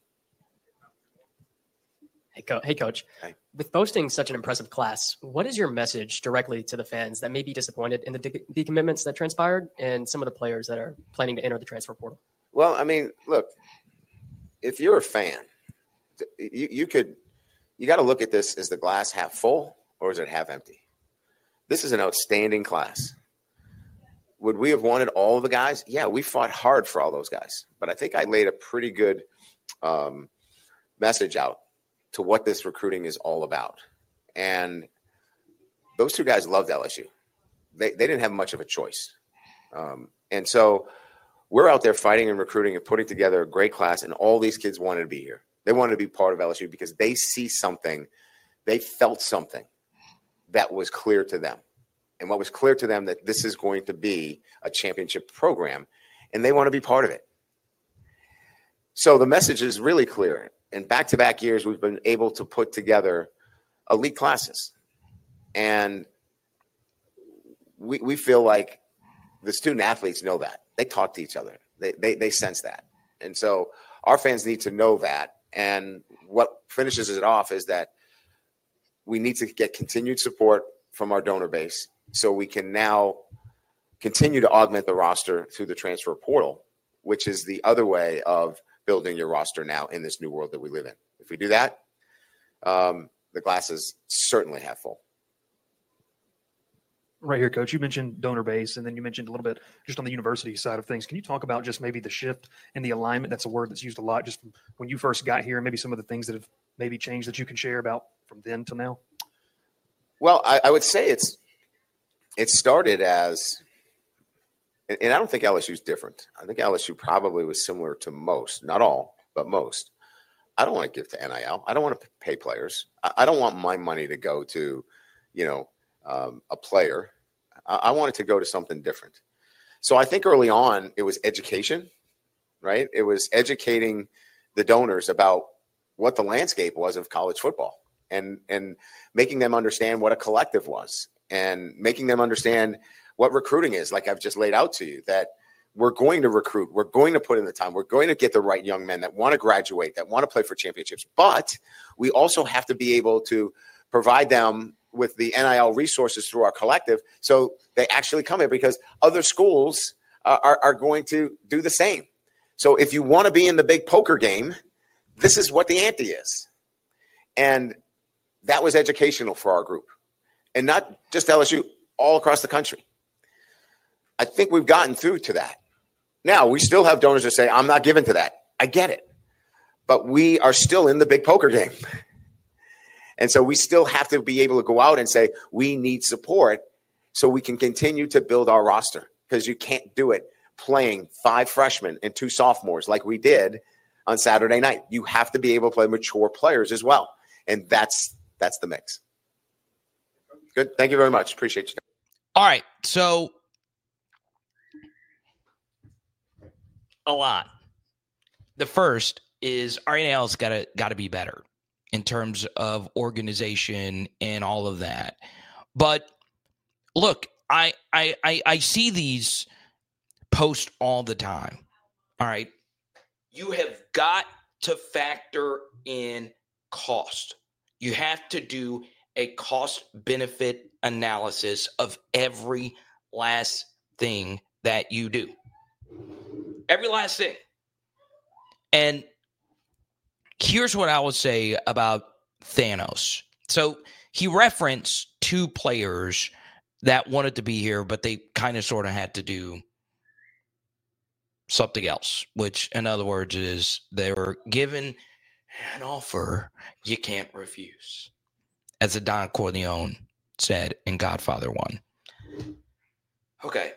Hey, Coach. Hey. With boasting such an impressive class, what is your message directly to the fans that may be disappointed in the decommitments that transpired and some of the players that are planning to enter the transfer portal? Well, I mean, look, if you're a fan, you got to look at this as the glass half full or is it half empty? This is an outstanding class. Would we have wanted all of the guys? Yeah, we fought hard for all those guys. But I think I laid a pretty good message out to what this recruiting is all about. And those two guys loved LSU. They didn't have much of a choice. And so we're out there fighting and recruiting and putting together a great class, and all these kids wanted to be here. They wanted to be part of LSU because they see something, they felt something that was clear to them. And what was clear to them that this is going to be a championship program, and they want to be part of it. So the message is really clear. In back-to-back years, we've been able to put together elite classes. And we feel like the student athletes know that. They talk to each other. They sense that. And so our fans need to know that. And what finishes it off is that we need to get continued support from our donor base so we can now continue to augment the roster through the transfer portal, which is the other way of building your roster now in this new world that we live in. If we do that, the glasses certainly half full. Right here, Coach, you mentioned donor base, and then you mentioned a little bit just on the university side of things. Can you talk about just maybe the shift in the alignment? That's a word that's used a lot just when you first got here, and maybe some of the things that have maybe changed that you can share about from then to now? Well, I would say it started as, and I don't think LSU is different. I think LSU probably was similar to most, not all, but most. I don't want to give to NIL. I don't want to pay players. I don't want my money to go to, a player. I want it to go to something different. So I think early on it was education, right? It was educating the donors about what the landscape was of college football and making them understand what a collective was and making them understand what recruiting is, like I've just laid out to you, that we're going to recruit, we're going to put in the time, we're going to get the right young men that want to graduate, that want to play for championships. But we also have to be able to provide them with the NIL resources through our collective so they actually come in, because other schools are going to do the same. So if you want to be in the big poker game, this is what the ante is. And that was educational for our group. And not just LSU, all across the country. I think we've gotten through to that. Now, we still have donors that say, I'm not giving to that. I get it. But we are still in the big poker game. And so we still have to be able to go out and say, we need support so we can continue to build our roster, because you can't do it playing 5 freshmen and 2 sophomores like we did on Saturday night. You have to be able to play mature players as well. And that's the mix. Good. Thank you very much. Appreciate you. All right. So a lot. The first is our NIL's got to be better in terms of organization and all of that. But look, I see these posts all the time. All right. you have got to factor in cost. You have to do a cost benefit analysis of every last thing that you do. Every last thing. And here's what I would say about Thanos. So he referenced 2 players that wanted to be here, but they kind of sort of had to do something else, which in other words is they were given an offer you can't refuse, as Don Corleone said in Godfather 1. Okay.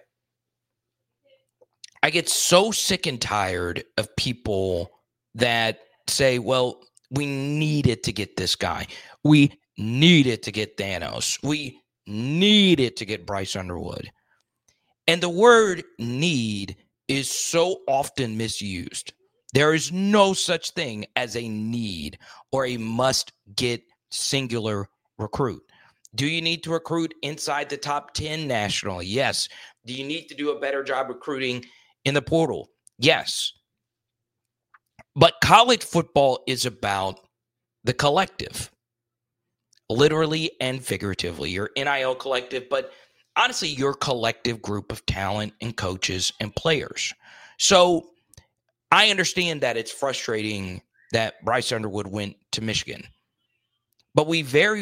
I get so sick and tired of people that say, well, we needed to get this guy. We needed to get Thanos. We needed to get Bryce Underwood. And the word need is so often misused. There is no such thing as a need or a must-get singular recruit. Do you need to recruit inside the top 10 nationally? Yes. Do you need to do a better job recruiting in the portal? Yes. But college football is about the collective, literally and figuratively. Your NIL collective, but honestly, your collective group of talent and coaches and players. So I understand that it's frustrating that Bryce Underwood went to Michigan, but we very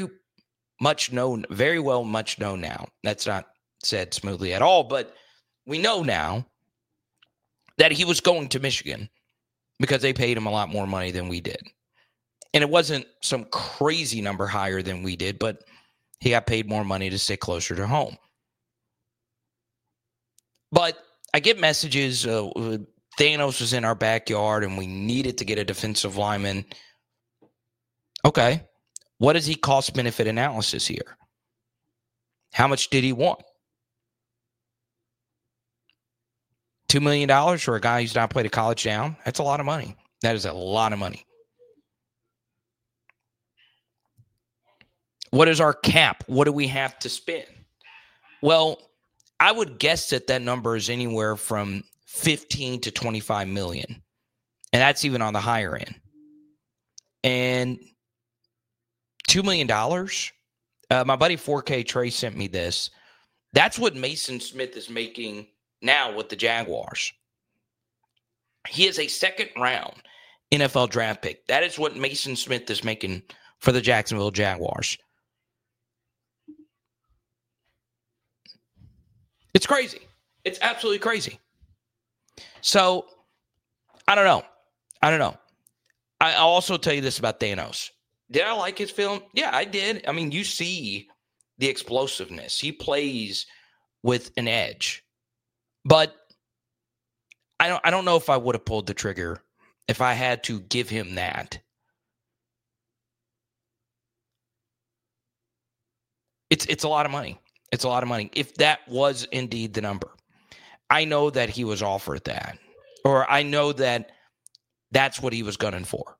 well know now, that's not said smoothly at all, but we know now that he was going to Michigan because they paid him a lot more money than we did. And it wasn't some crazy number higher than we did, but he got paid more money to stay closer to home. But I get messages, Thanos was in our backyard and we needed to get a defensive lineman. Okay. What is he cost-benefit analysis here? How much did he want? $2 million for a guy who's not played a college down? That's a lot of money. That is a lot of money. What is our cap? What do we have to spend? Well, I would guess that number is anywhere from 15 to 25 million. And that's even on the higher end. And $2 million, my buddy 4K Trey sent me this. That's what Mason Smith is making now with the Jaguars. He is a second-round NFL draft pick. That is what Mason Smith is making for the Jacksonville Jaguars. It's crazy. It's absolutely crazy. So, I don't know. I'll also tell you this about Thanos. Did I like his film? Yeah, I did. I mean, you see the explosiveness. He plays with an edge. But I don't know if I would have pulled the trigger if I had to give him that. It's a lot of money. It's a lot of money. If that was indeed the number. I know that he was offered that. Or I know that that's what he was gunning for.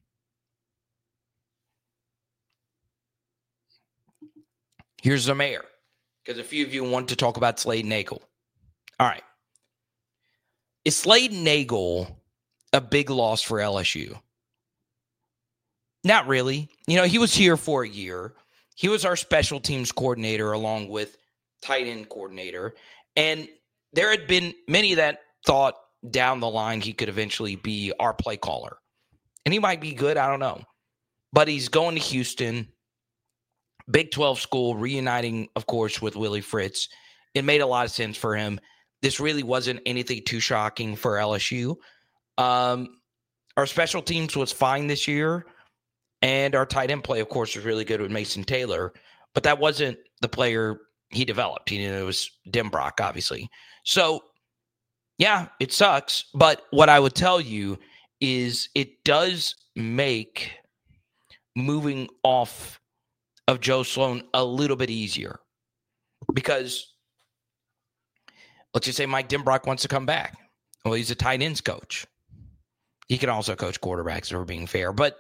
Here's the mayor, because a few of you want to talk about Slade Nagel. All right. Is Slade Nagel a big loss for LSU? Not really. He was here for a year. He was our special teams coordinator along with tight end coordinator. And there had been many that thought down the line he could eventually be our play caller. And he might be good. I don't know. But he's going to Houston. Big 12 school, reuniting, of course, with Willie Fritz. It made a lot of sense for him. This really wasn't anything too shocking for LSU. Our special teams was fine this year. And our tight end play, of course, was really good with Mason Taylor. But that wasn't the player he developed. It was Denbrock, obviously. So, yeah, it sucks. But what I would tell you is it does make moving off of Joe Sloan a little bit easier. Because let's just say Mike Denbrock wants to come back. Well, he's a tight ends coach. He can also coach quarterbacks, if we're being fair. But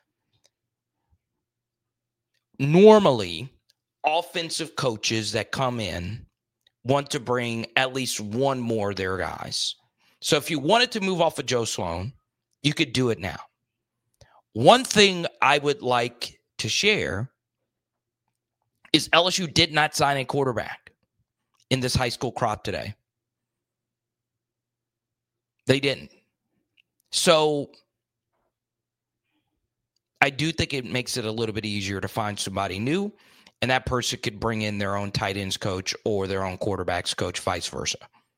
normally, offensive coaches that come in want to bring at least one more of their guys. So if you wanted to move off of Joe Sloan, you could do it now. One thing I would like to share is LSU did not sign a quarterback in this high school crop today. They didn't. So I do think it makes it a little bit easier to find somebody new, and that person could bring in their own tight ends coach or their own quarterbacks coach, vice versa.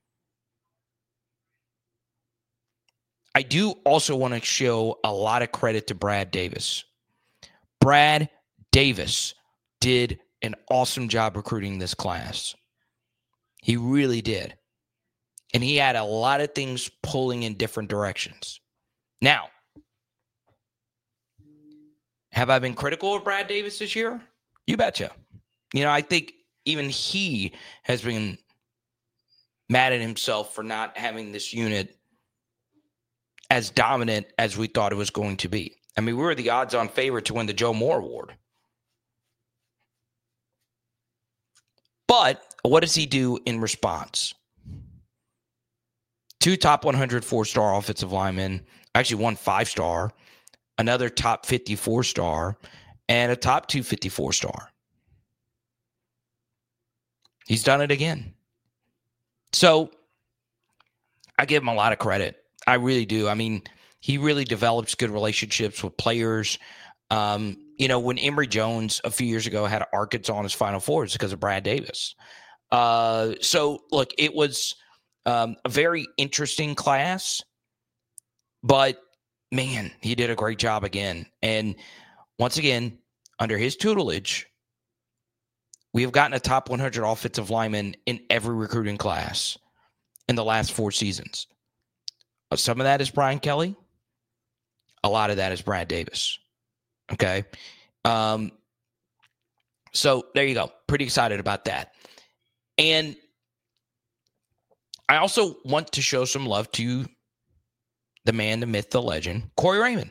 I do also want to show a lot of credit to Brad Davis. Brad Davis did an awesome job recruiting this class. He really did. And he had a lot of things pulling in different directions. Now, have I been critical of Brad Davis this year? You betcha. I think even he has been mad at himself for not having this unit as dominant as we thought it was going to be. I mean, we were the odds-on favorite to win the Joe Moore Award. But what does he do in response? 2 top 100 4-star offensive linemen, actually 1 5-star, another top 50 4-star, and a top 250 4-star. He's done it again. So I give him a lot of credit. I really do. I mean, he really develops good relationships with players. When Emory Jones a few years ago had Arkansas on his Final Four, it's because of Brad Davis. So, look, it was a very interesting class, but, man, he did a great job again. And once again, under his tutelage, we have gotten a top 100 offensive lineman in every recruiting class in the last 4 seasons. Some of that is Brian Kelly. A lot of that is Brad Davis. Okay. So there you go. Pretty excited about that. And I also want to show some love to the man, the myth, the legend, Corey Raymond.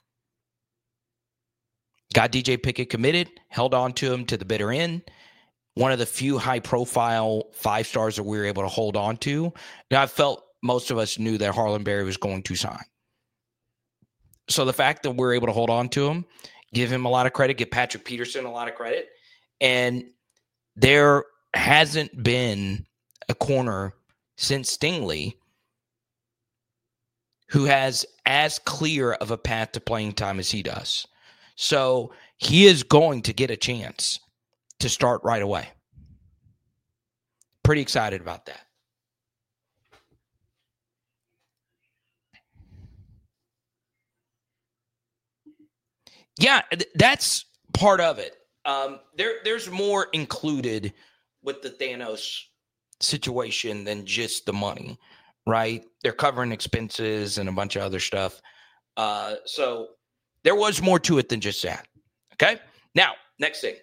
Got DJ Pickett committed, held on to him to the bitter end. One of the few high-profile 5-stars that we were able to hold on to. Now, I felt most of us knew that Harlan Berry was going to sign. So the fact that we're able to hold on to him, give him a lot of credit, give Patrick Peterson a lot of credit. And there hasn't been a corner since Stingley who has as clear of a path to playing time as he does. So he is going to get a chance to start right away. Pretty excited about that. Yeah, that's part of it. There's more included with the Thanos situation than just the money, right? They're covering expenses and a bunch of other stuff. So there was more to it than just that. Okay? Now, next thing.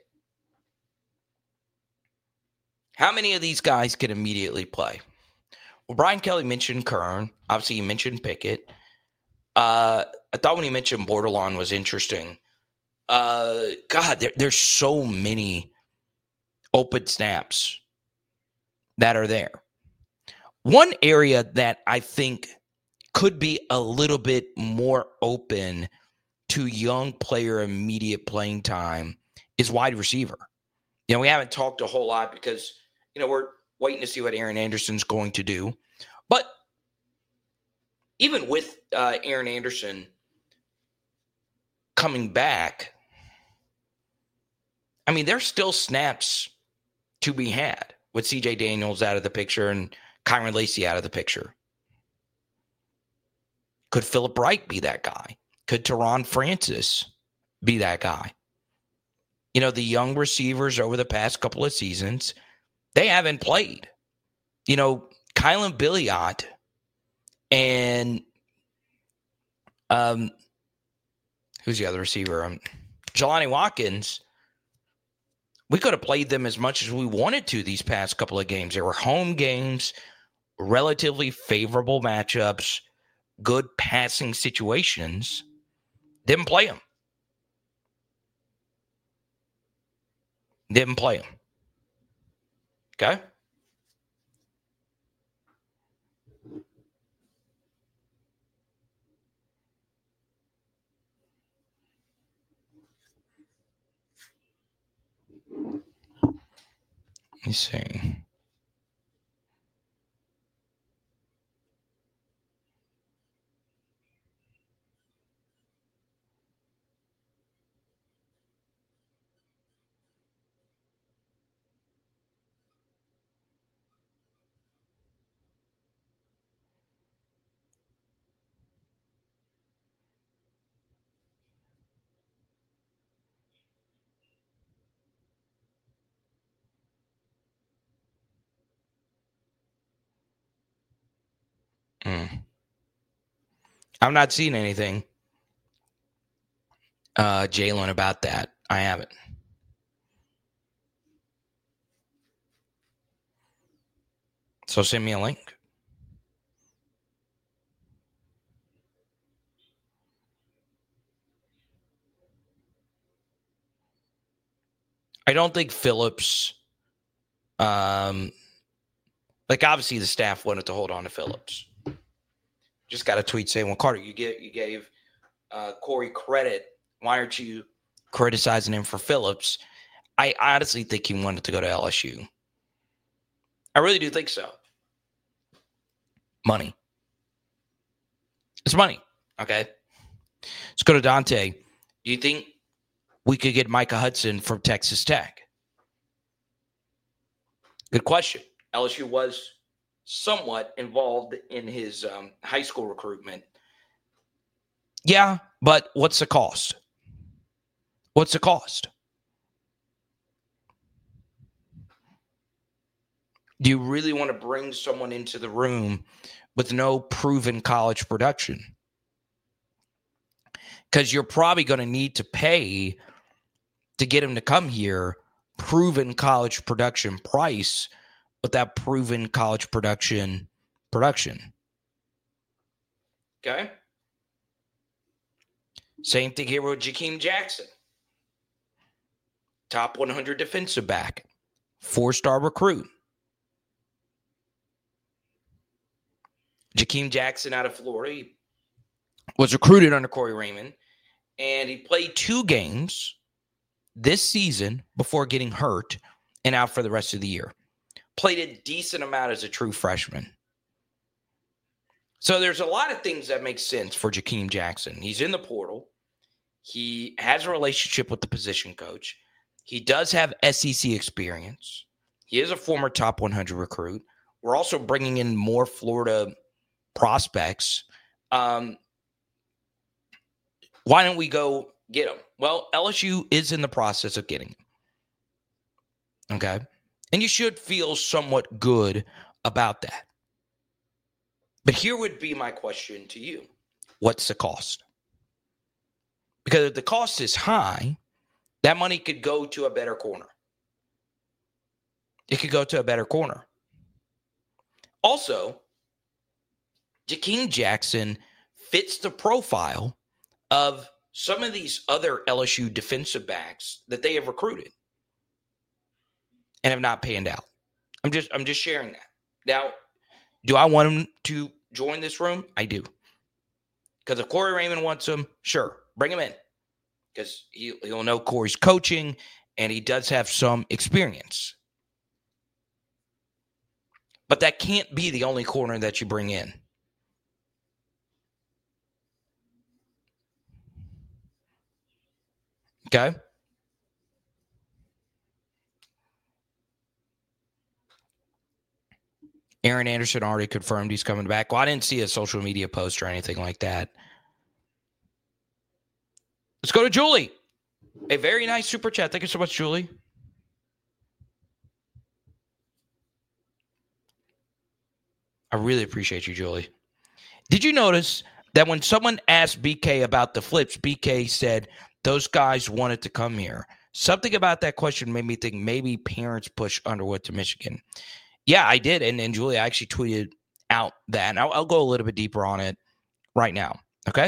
How many of these guys can immediately play? Well, Brian Kelly mentioned Kern. Obviously, he mentioned Pickett. I thought when he mentioned Bordelon was interesting. There's so many open snaps that are there. One area that I think could be a little bit more open to young player immediate playing time is wide receiver. We haven't talked a whole lot because, we're waiting to see what Aaron Anderson's going to do. But even with Aaron Anderson coming back, I mean, there's still snaps to be had with C.J. Daniels out of the picture and Kyron Lacy out of the picture. Could Philip Wright be that guy? Could Teron Francis be that guy? The young receivers over the past couple of seasons, they haven't played. Kylan Billiot and who's the other receiver? Jelani Watkins. We could have played them as much as we wanted to these past couple of games. They were home games, relatively favorable matchups, good passing situations. Didn't play them. Didn't play them. Okay? Let me see. I'm not seeing anything, Jalen, about that. I haven't. So send me a link. I don't think Phillips, obviously the staff wanted to hold on to Phillips. Just got a tweet saying, well, Carter, you gave Corey credit. Why aren't you criticizing him for Phillips? I honestly think he wanted to go to LSU. I really do think so. Money. It's money. Okay. Let's go to Dante. Do you think we could get Micah Hudson from Texas Tech? Good question. LSU was somewhat involved in his high school recruitment. Yeah, but what's the cost? What's the cost? Do you really want to bring someone into the room with no proven college production? Because you're probably going to need to pay to get him to come here, proven college production price, with that proven college production. Okay? Same thing here with Jakeem Jackson. Top 100 defensive back. 4-star recruit. Jakeem Jackson out of Florida. He was recruited under Corey Raymond. And he played 2 games this season before getting hurt and out for the rest of the year. Played a decent amount as a true freshman. So there's a lot of things that make sense for Jakeem Jackson. He's in the portal. He has a relationship with the position coach. He does have SEC experience. He is a former top 100 recruit. We're also bringing in more Florida prospects. Why don't we go get him? Well, LSU is in the process of getting him. Okay? And you should feel somewhat good about that. But here would be my question to you. What's the cost? Because if the cost is high, that money could go to a better corner. It could go to a better corner. Also, Jakeem Jackson fits the profile of some of these other LSU defensive backs that they have recruited and have not panned out. I'm just sharing that. Now, do I want him to join this room? I do. Because if Corey Raymond wants him, sure, bring him in. Because he'll know Corey's coaching, and he does have some experience. But that can't be the only corner that you bring in. Okay? Aaron Anderson already confirmed he's coming back. Well, I didn't see a social media post or anything like that. Let's go to Julie. A very nice super chat. Thank you so much, Julie. I really appreciate you, Julie. Did you notice that when someone asked BK about the flips, BK said those guys wanted to come here? Something about that question made me think maybe parents push Underwood to Michigan. Yeah, I did. And Julie, I actually tweeted out that. And I'll go a little bit deeper on it right now. Okay?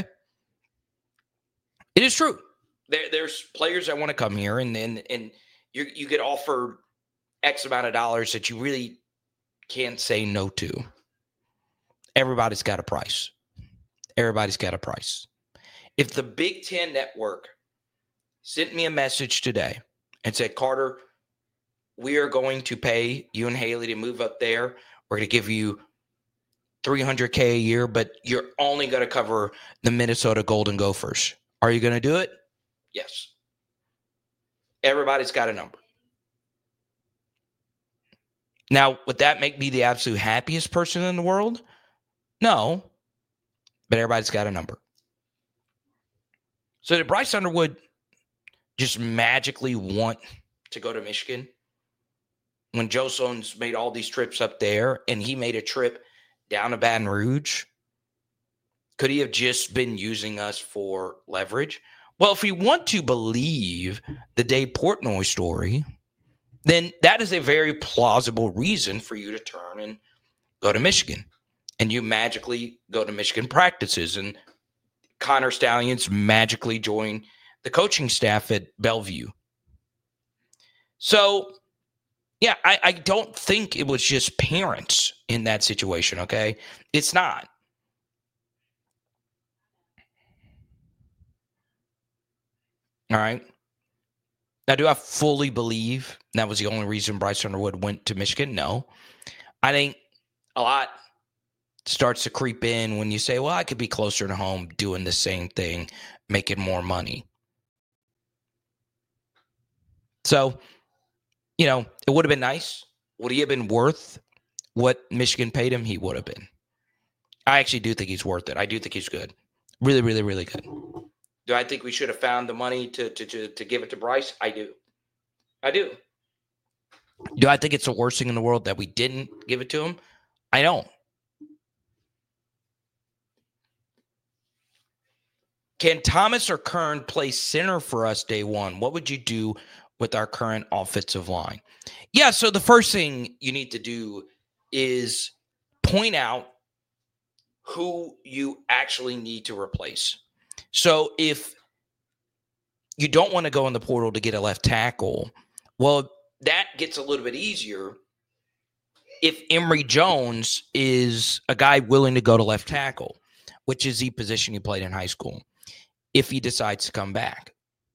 It is true. There's players that want to come here, and you get offered X amount of dollars that you really can't say no to. Everybody's got a price. Everybody's got a price. If the Big Ten Network sent me a message today and said, Carter, we are going to pay you and Haley to move up there. We're going to give you $300K a year, but you're only going to cover the Minnesota Golden Gophers. Are you going to do it? Yes. Everybody's got a number. Now, would that make me the absolute happiest person in the world? No. But everybody's got a number. So did Bryce Underwood just magically want to go to Michigan when Joe Sloan's made all these trips up there and he made a trip down to Baton Rouge? Could he have just been using us for leverage? Well, if we want to believe the Dave Portnoy story, then that is a very plausible reason for you to turn and go to Michigan. And you magically go to Michigan practices, and Connor Stallions magically join the coaching staff at Bellevue. So, yeah, I don't think it was just parents in that situation, okay? It's not. All right. Now, do I fully believe that was the only reason Bryce Underwood went to Michigan? No. I think a lot starts to creep in when you say, well, I could be closer to home doing the same thing, making more money. So, it would have been nice. Would he have been worth what Michigan paid him? He would have been. I actually do think he's worth it. I do think he's good. Really, really, really good. Do I think we should have found the money to give it to Bryce? I do. I do. Do I think it's the worst thing in the world that we didn't give it to him? I don't. Can Thomas or Kern play center for us day one? What would you do with our current offensive line? Yeah, so the first thing you need to do is point out who you actually need to replace. So if you don't want to go in the portal to get a left tackle, well, that gets a little bit easier if Emory Jones is a guy willing to go to left tackle, which is the position he played in high school, if he decides to come back.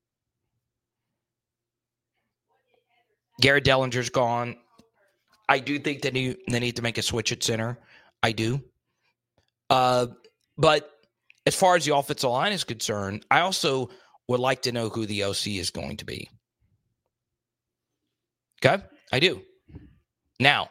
Garrett Dellinger's gone. I do think that they need to make a switch at center. I do. But as far as the offensive line is concerned, I also would like to know who the OC is going to be. Okay? I do. Now,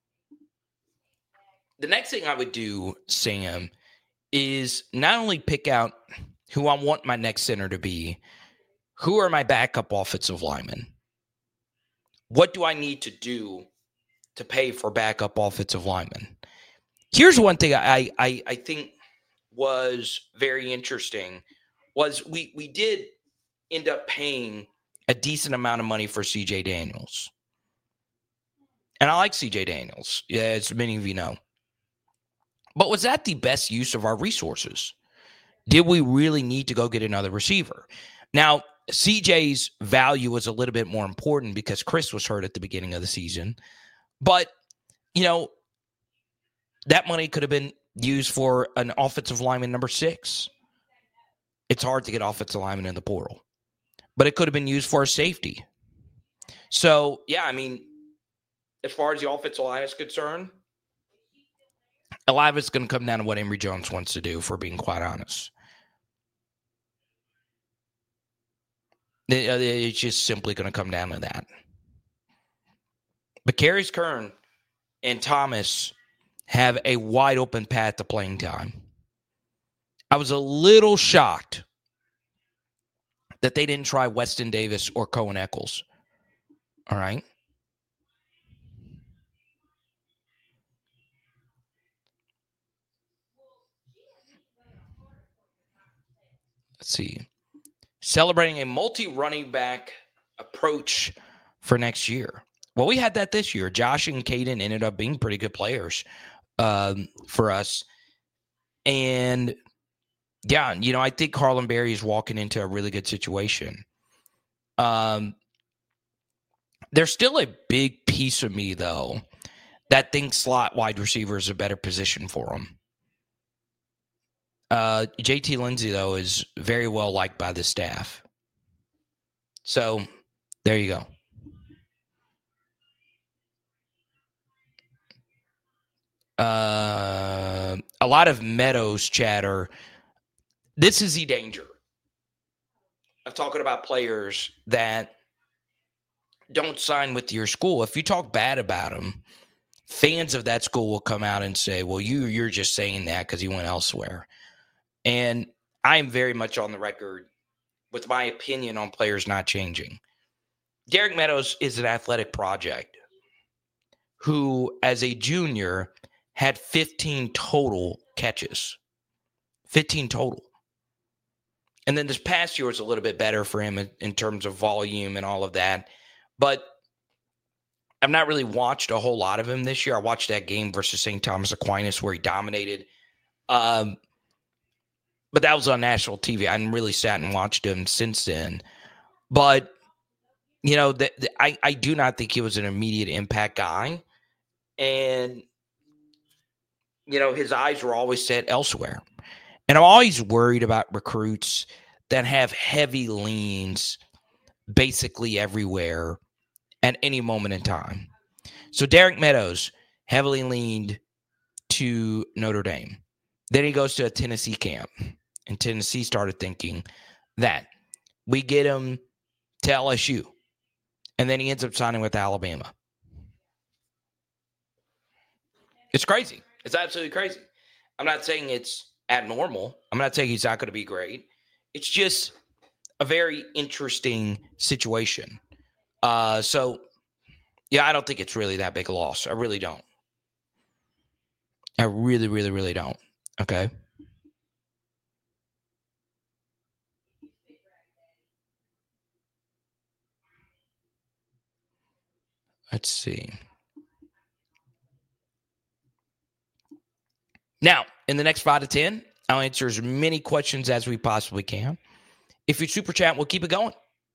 the next thing I would do, Sam, is not only pick out who I want my next center to be, who are my backup offensive linemen? What do I need to do to pay for backup offensive linemen? Here's one thing I think was very interesting was we did end up paying a decent amount of money for C.J. Daniels. And I like C.J. Daniels, as many of you know. But was that the best use of our resources? Did we really need to go get another receiver? Now, CJ's value was a little bit more important because Chris was hurt at the beginning of the season. But, that money could have been used for an offensive lineman number 6. It's hard to get offensive linemen in the portal. But it could have been used for a safety. So, yeah, as far as the offensive line is concerned, a lot of it's going to come down to what Emory Jones wants to do, if we're being quite honest. It's just simply going to come down to that. But Karius Kern and Thomas have a wide open path to playing time. I was a little shocked that they didn't try Weston Davis or Cohen Eccles. All right. Let's see. Celebrating a multi-running back approach for next year. Well, we had that this year. Josh and Caden ended up being pretty good players for us. And, yeah, I think Carlin Berry is walking into a really good situation. There's still a big piece of me, though, that thinks slot wide receiver is a better position for him. JT Lindsay, though, is very well liked by the staff. So, there you go. a lot of Meadows chatter. This is the danger of talking about players that don't sign with your school. If you talk bad about them, fans of that school will come out and say, well, you're just saying that because he went elsewhere. And I am very much on the record with my opinion on players not changing. Derek Meadows is an athletic project who, as a junior, had 15 total catches. 15 total. And then this past year was a little bit better for him in terms of volume and all of that. But I've not really watched a whole lot of him this year. I watched that game versus St. Thomas Aquinas where he dominated. But that was on national TV. I hadn't really sat and watched him since then. But, you know, I do not think he was an immediate impact guy. And, you know, his eyes were always set elsewhere. And I'm always worried about recruits that have heavy leans basically everywhere at any moment in time. So Derek Meadows heavily leaned to Notre Dame. Then he goes to a Tennessee camp. And Tennessee started thinking that we get him to LSU. And then he ends up signing with Alabama. It's crazy. It's absolutely crazy. I'm not saying it's abnormal. I'm not saying he's not going to be great. It's just a very interesting situation. So, yeah, I don't think it's really that big a loss. I really don't. I really, really, really don't. Okay. Let's see. Now, in the next 5 to 10, I'll answer as many questions as we possibly can. If you super chat, we'll keep it going.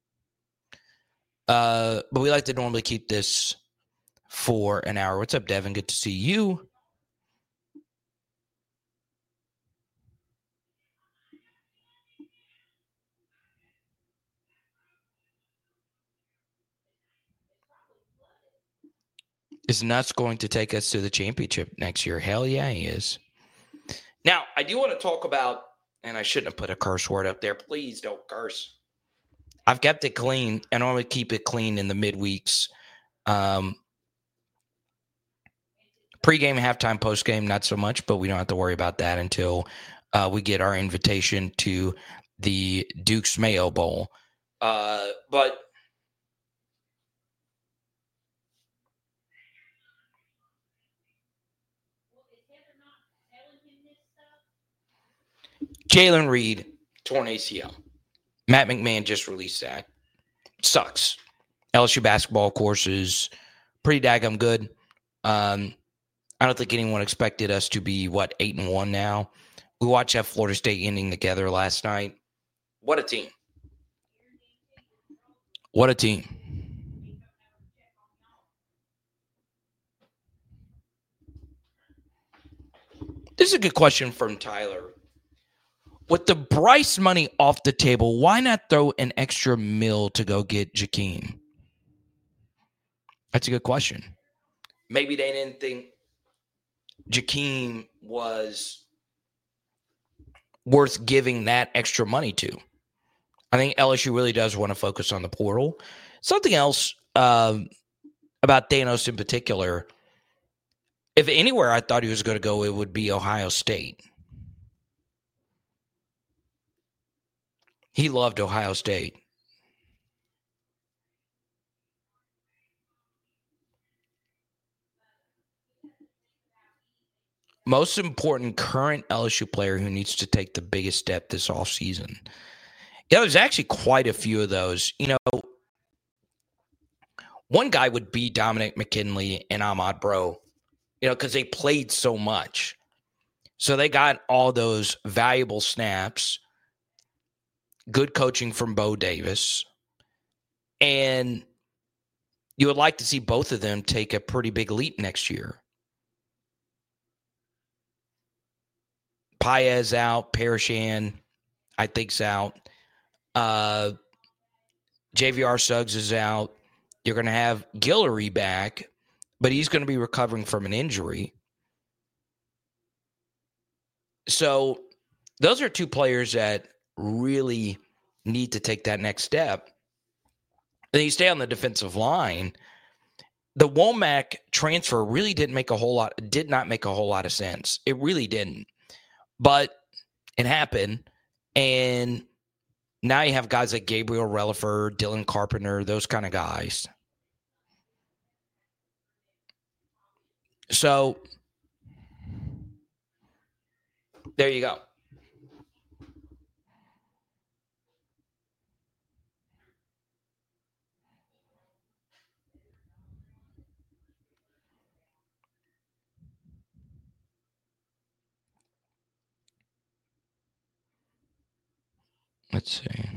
But we like to normally keep this for an hour. What's up, Devin? Good to see you. Is Nuts going to take us to the championship next year? Hell yeah, he is. Now, I do want to talk about, and I shouldn't have put a curse word up there. Please don't curse. I've kept it clean, and I want to keep it clean in the midweeks. Pre-game, halftime, post-game, not so much, but we don't have to worry about that until we get our invitation to the Duke's Mayo Bowl. But Jalen Reed, torn ACL. Matt McMahon just released that. Sucks. LSU basketball, of course, is pretty daggum good. I don't think anyone expected us to be, 8-1 now. We watched that Florida State ending together last night. What a team. What a team. This is a good question from Tyler. With the Bryce money off the table, why not throw an extra $1 to go get Jakeem? That's a good question. Maybe they didn't think Jakeem was worth giving that extra money to. I think LSU really does want to focus on the portal. Something else about Thanos in particular, if anywhere I thought he was going to go, it would be Ohio State. He loved Ohio State. Most important current LSU player who needs to take the biggest step this offseason. Yeah, there's actually quite a few of those. You know, one guy would be Dominic McKinley and Ahmad Bro, you know, because they played so much. So they got all those valuable snaps. Good coaching from Bo Davis. And you would like to see both of them take a pretty big leap next year. Paez out. Parashan, I think's out. JVR Suggs is out. You're going to have Guillory back, but he's going to be recovering from an injury. So those are two players that really need to take that next step. Then you stay on the defensive line. The Womack transfer really did not make a whole lot of sense. It really didn't. But it happened. And now you have guys like Gabriel Relaford, Dylan Carpenter, those kind of guys. So there you go. Let's see.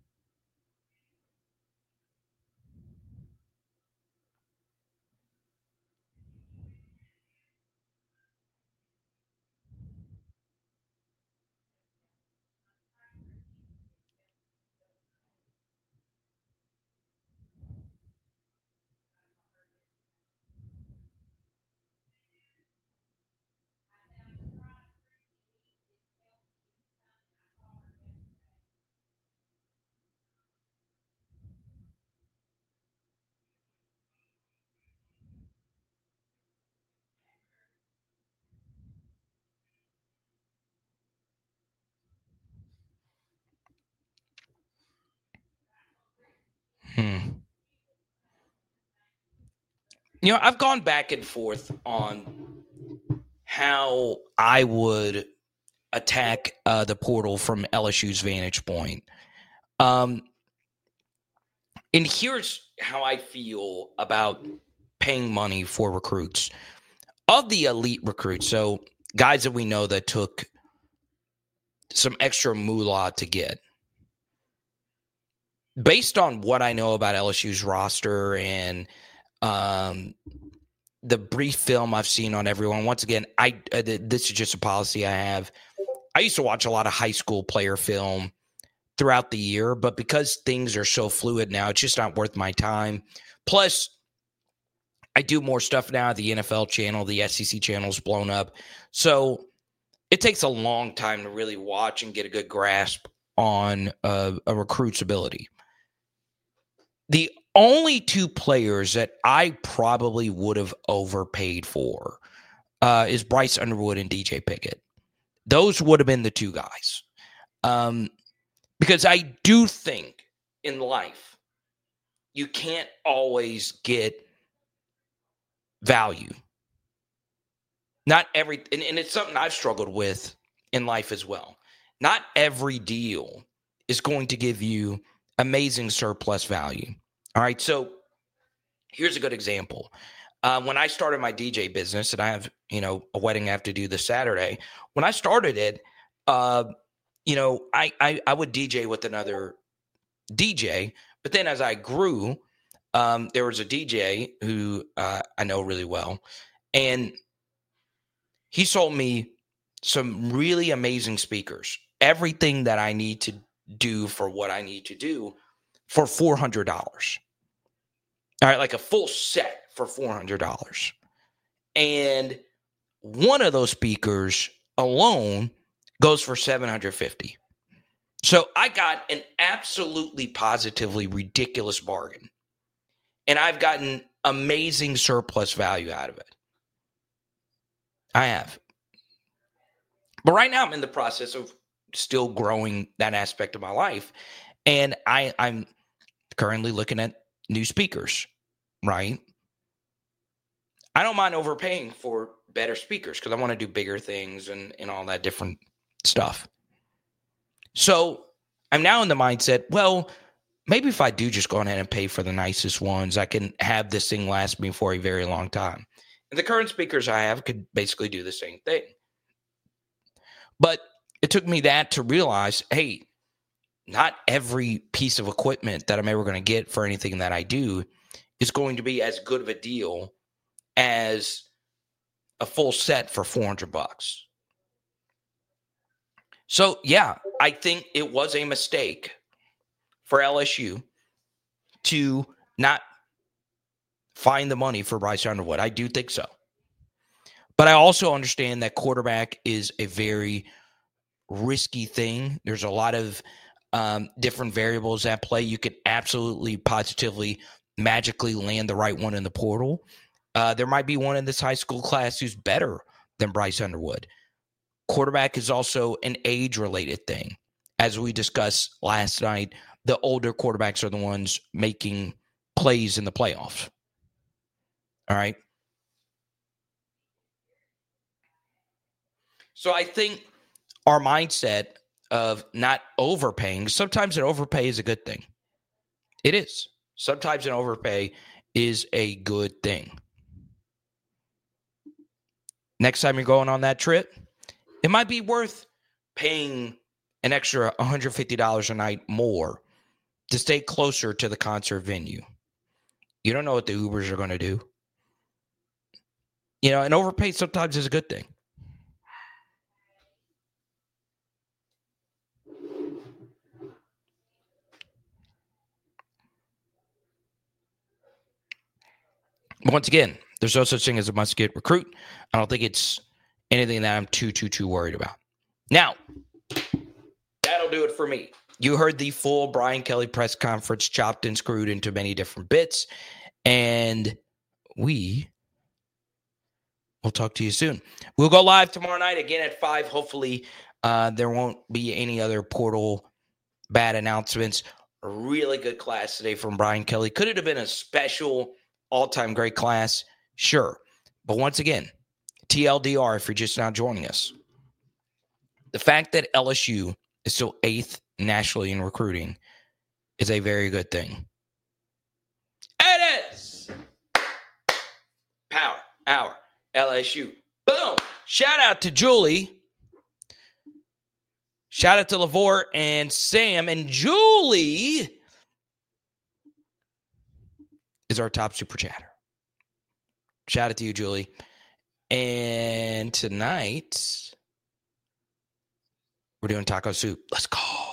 You know, I've gone back and forth on how I would attack the portal from LSU's vantage point. And here's how I feel about paying money for recruits. Of the elite recruits, so guys that we know that took some extra moolah to get, based on what I know about LSU's roster and the brief film I've seen on everyone, once again, this is just a policy I have. I used to watch a lot of high school player film throughout the year, but because things are so fluid now, it's just not worth my time. Plus, I do more stuff now. The NFL channel, the SEC channel's blown up. So it takes a long time to really watch and get a good grasp on a recruit's ability. The only two players that I probably would have overpaid for is Bryce Underwood and DJ Pickett. Those would have been the two guys. Because I do think in life, you can't always get value. Not every, and it's something I've struggled with in life as well. Not every deal is going to give you amazing surplus value. All right, so here's a good example. When I started my DJ business, and I have, a wedding I have to do this Saturday. When I started it, I would DJ with another DJ, but then as I grew, there was a DJ who I know really well, and he sold me some really amazing speakers, everything that I need to do for what I need to do for $400. All right, like a full set for $400. And one of those speakers alone goes for $750. So I got an absolutely positively ridiculous bargain. And I've gotten amazing surplus value out of it. I have. But right now I'm in the process of still growing that aspect of my life. And I'm currently looking at new speakers, right? I don't mind overpaying for better speakers because I want to do bigger things and all that different stuff. So I'm now in the mindset, well, maybe if I do just go ahead and pay for the nicest ones, I can have this thing last me for a very long time. And the current speakers I have could basically do the same thing. But it took me that to realize, hey, not every piece of equipment that I'm ever going to get for anything that I do is going to be as good of a deal as a full set for $400. So, yeah, I think it was a mistake for LSU to not find the money for Bryce Underwood. I do think so. But I also understand that quarterback is a very risky thing. There's a lot of different variables at play. You could absolutely, positively, magically land the right one in the portal. There might be one in this high school class who's better than Bryce Underwood. Quarterback is also an age-related thing. As we discussed last night, the older quarterbacks are the ones making plays in the playoffs. All right? So I think our mindset of not overpaying, sometimes an overpay is a good thing. It is. Sometimes an overpay is a good thing. Next time you're going on that trip, it might be worth paying an extra $150 a night more to stay closer to the concert venue. You don't know what the Ubers are going to do. An overpay sometimes is a good thing. Once again, there's no such thing as a must-get recruit. I don't think it's anything that I'm too worried about. Now, that'll do it for me. You heard the full Brian Kelly press conference, chopped and screwed into many different bits, and we will talk to you soon. We'll go live tomorrow night again at 5. Hopefully, there won't be any other portal bad announcements. A really good class today from Brian Kelly. Could it have been a special all-time great class? Sure. But once again, TLDR, if you're just now joining us, the fact that LSU is still 8th nationally in recruiting is a very good thing. It is Power Hour LSU. Boom. Shout out to Julie. Shout out to LeVore and Sam. And Julie is our top super chatter. Shout out to you, Julie. And tonight, we're doing taco soup. Let's go.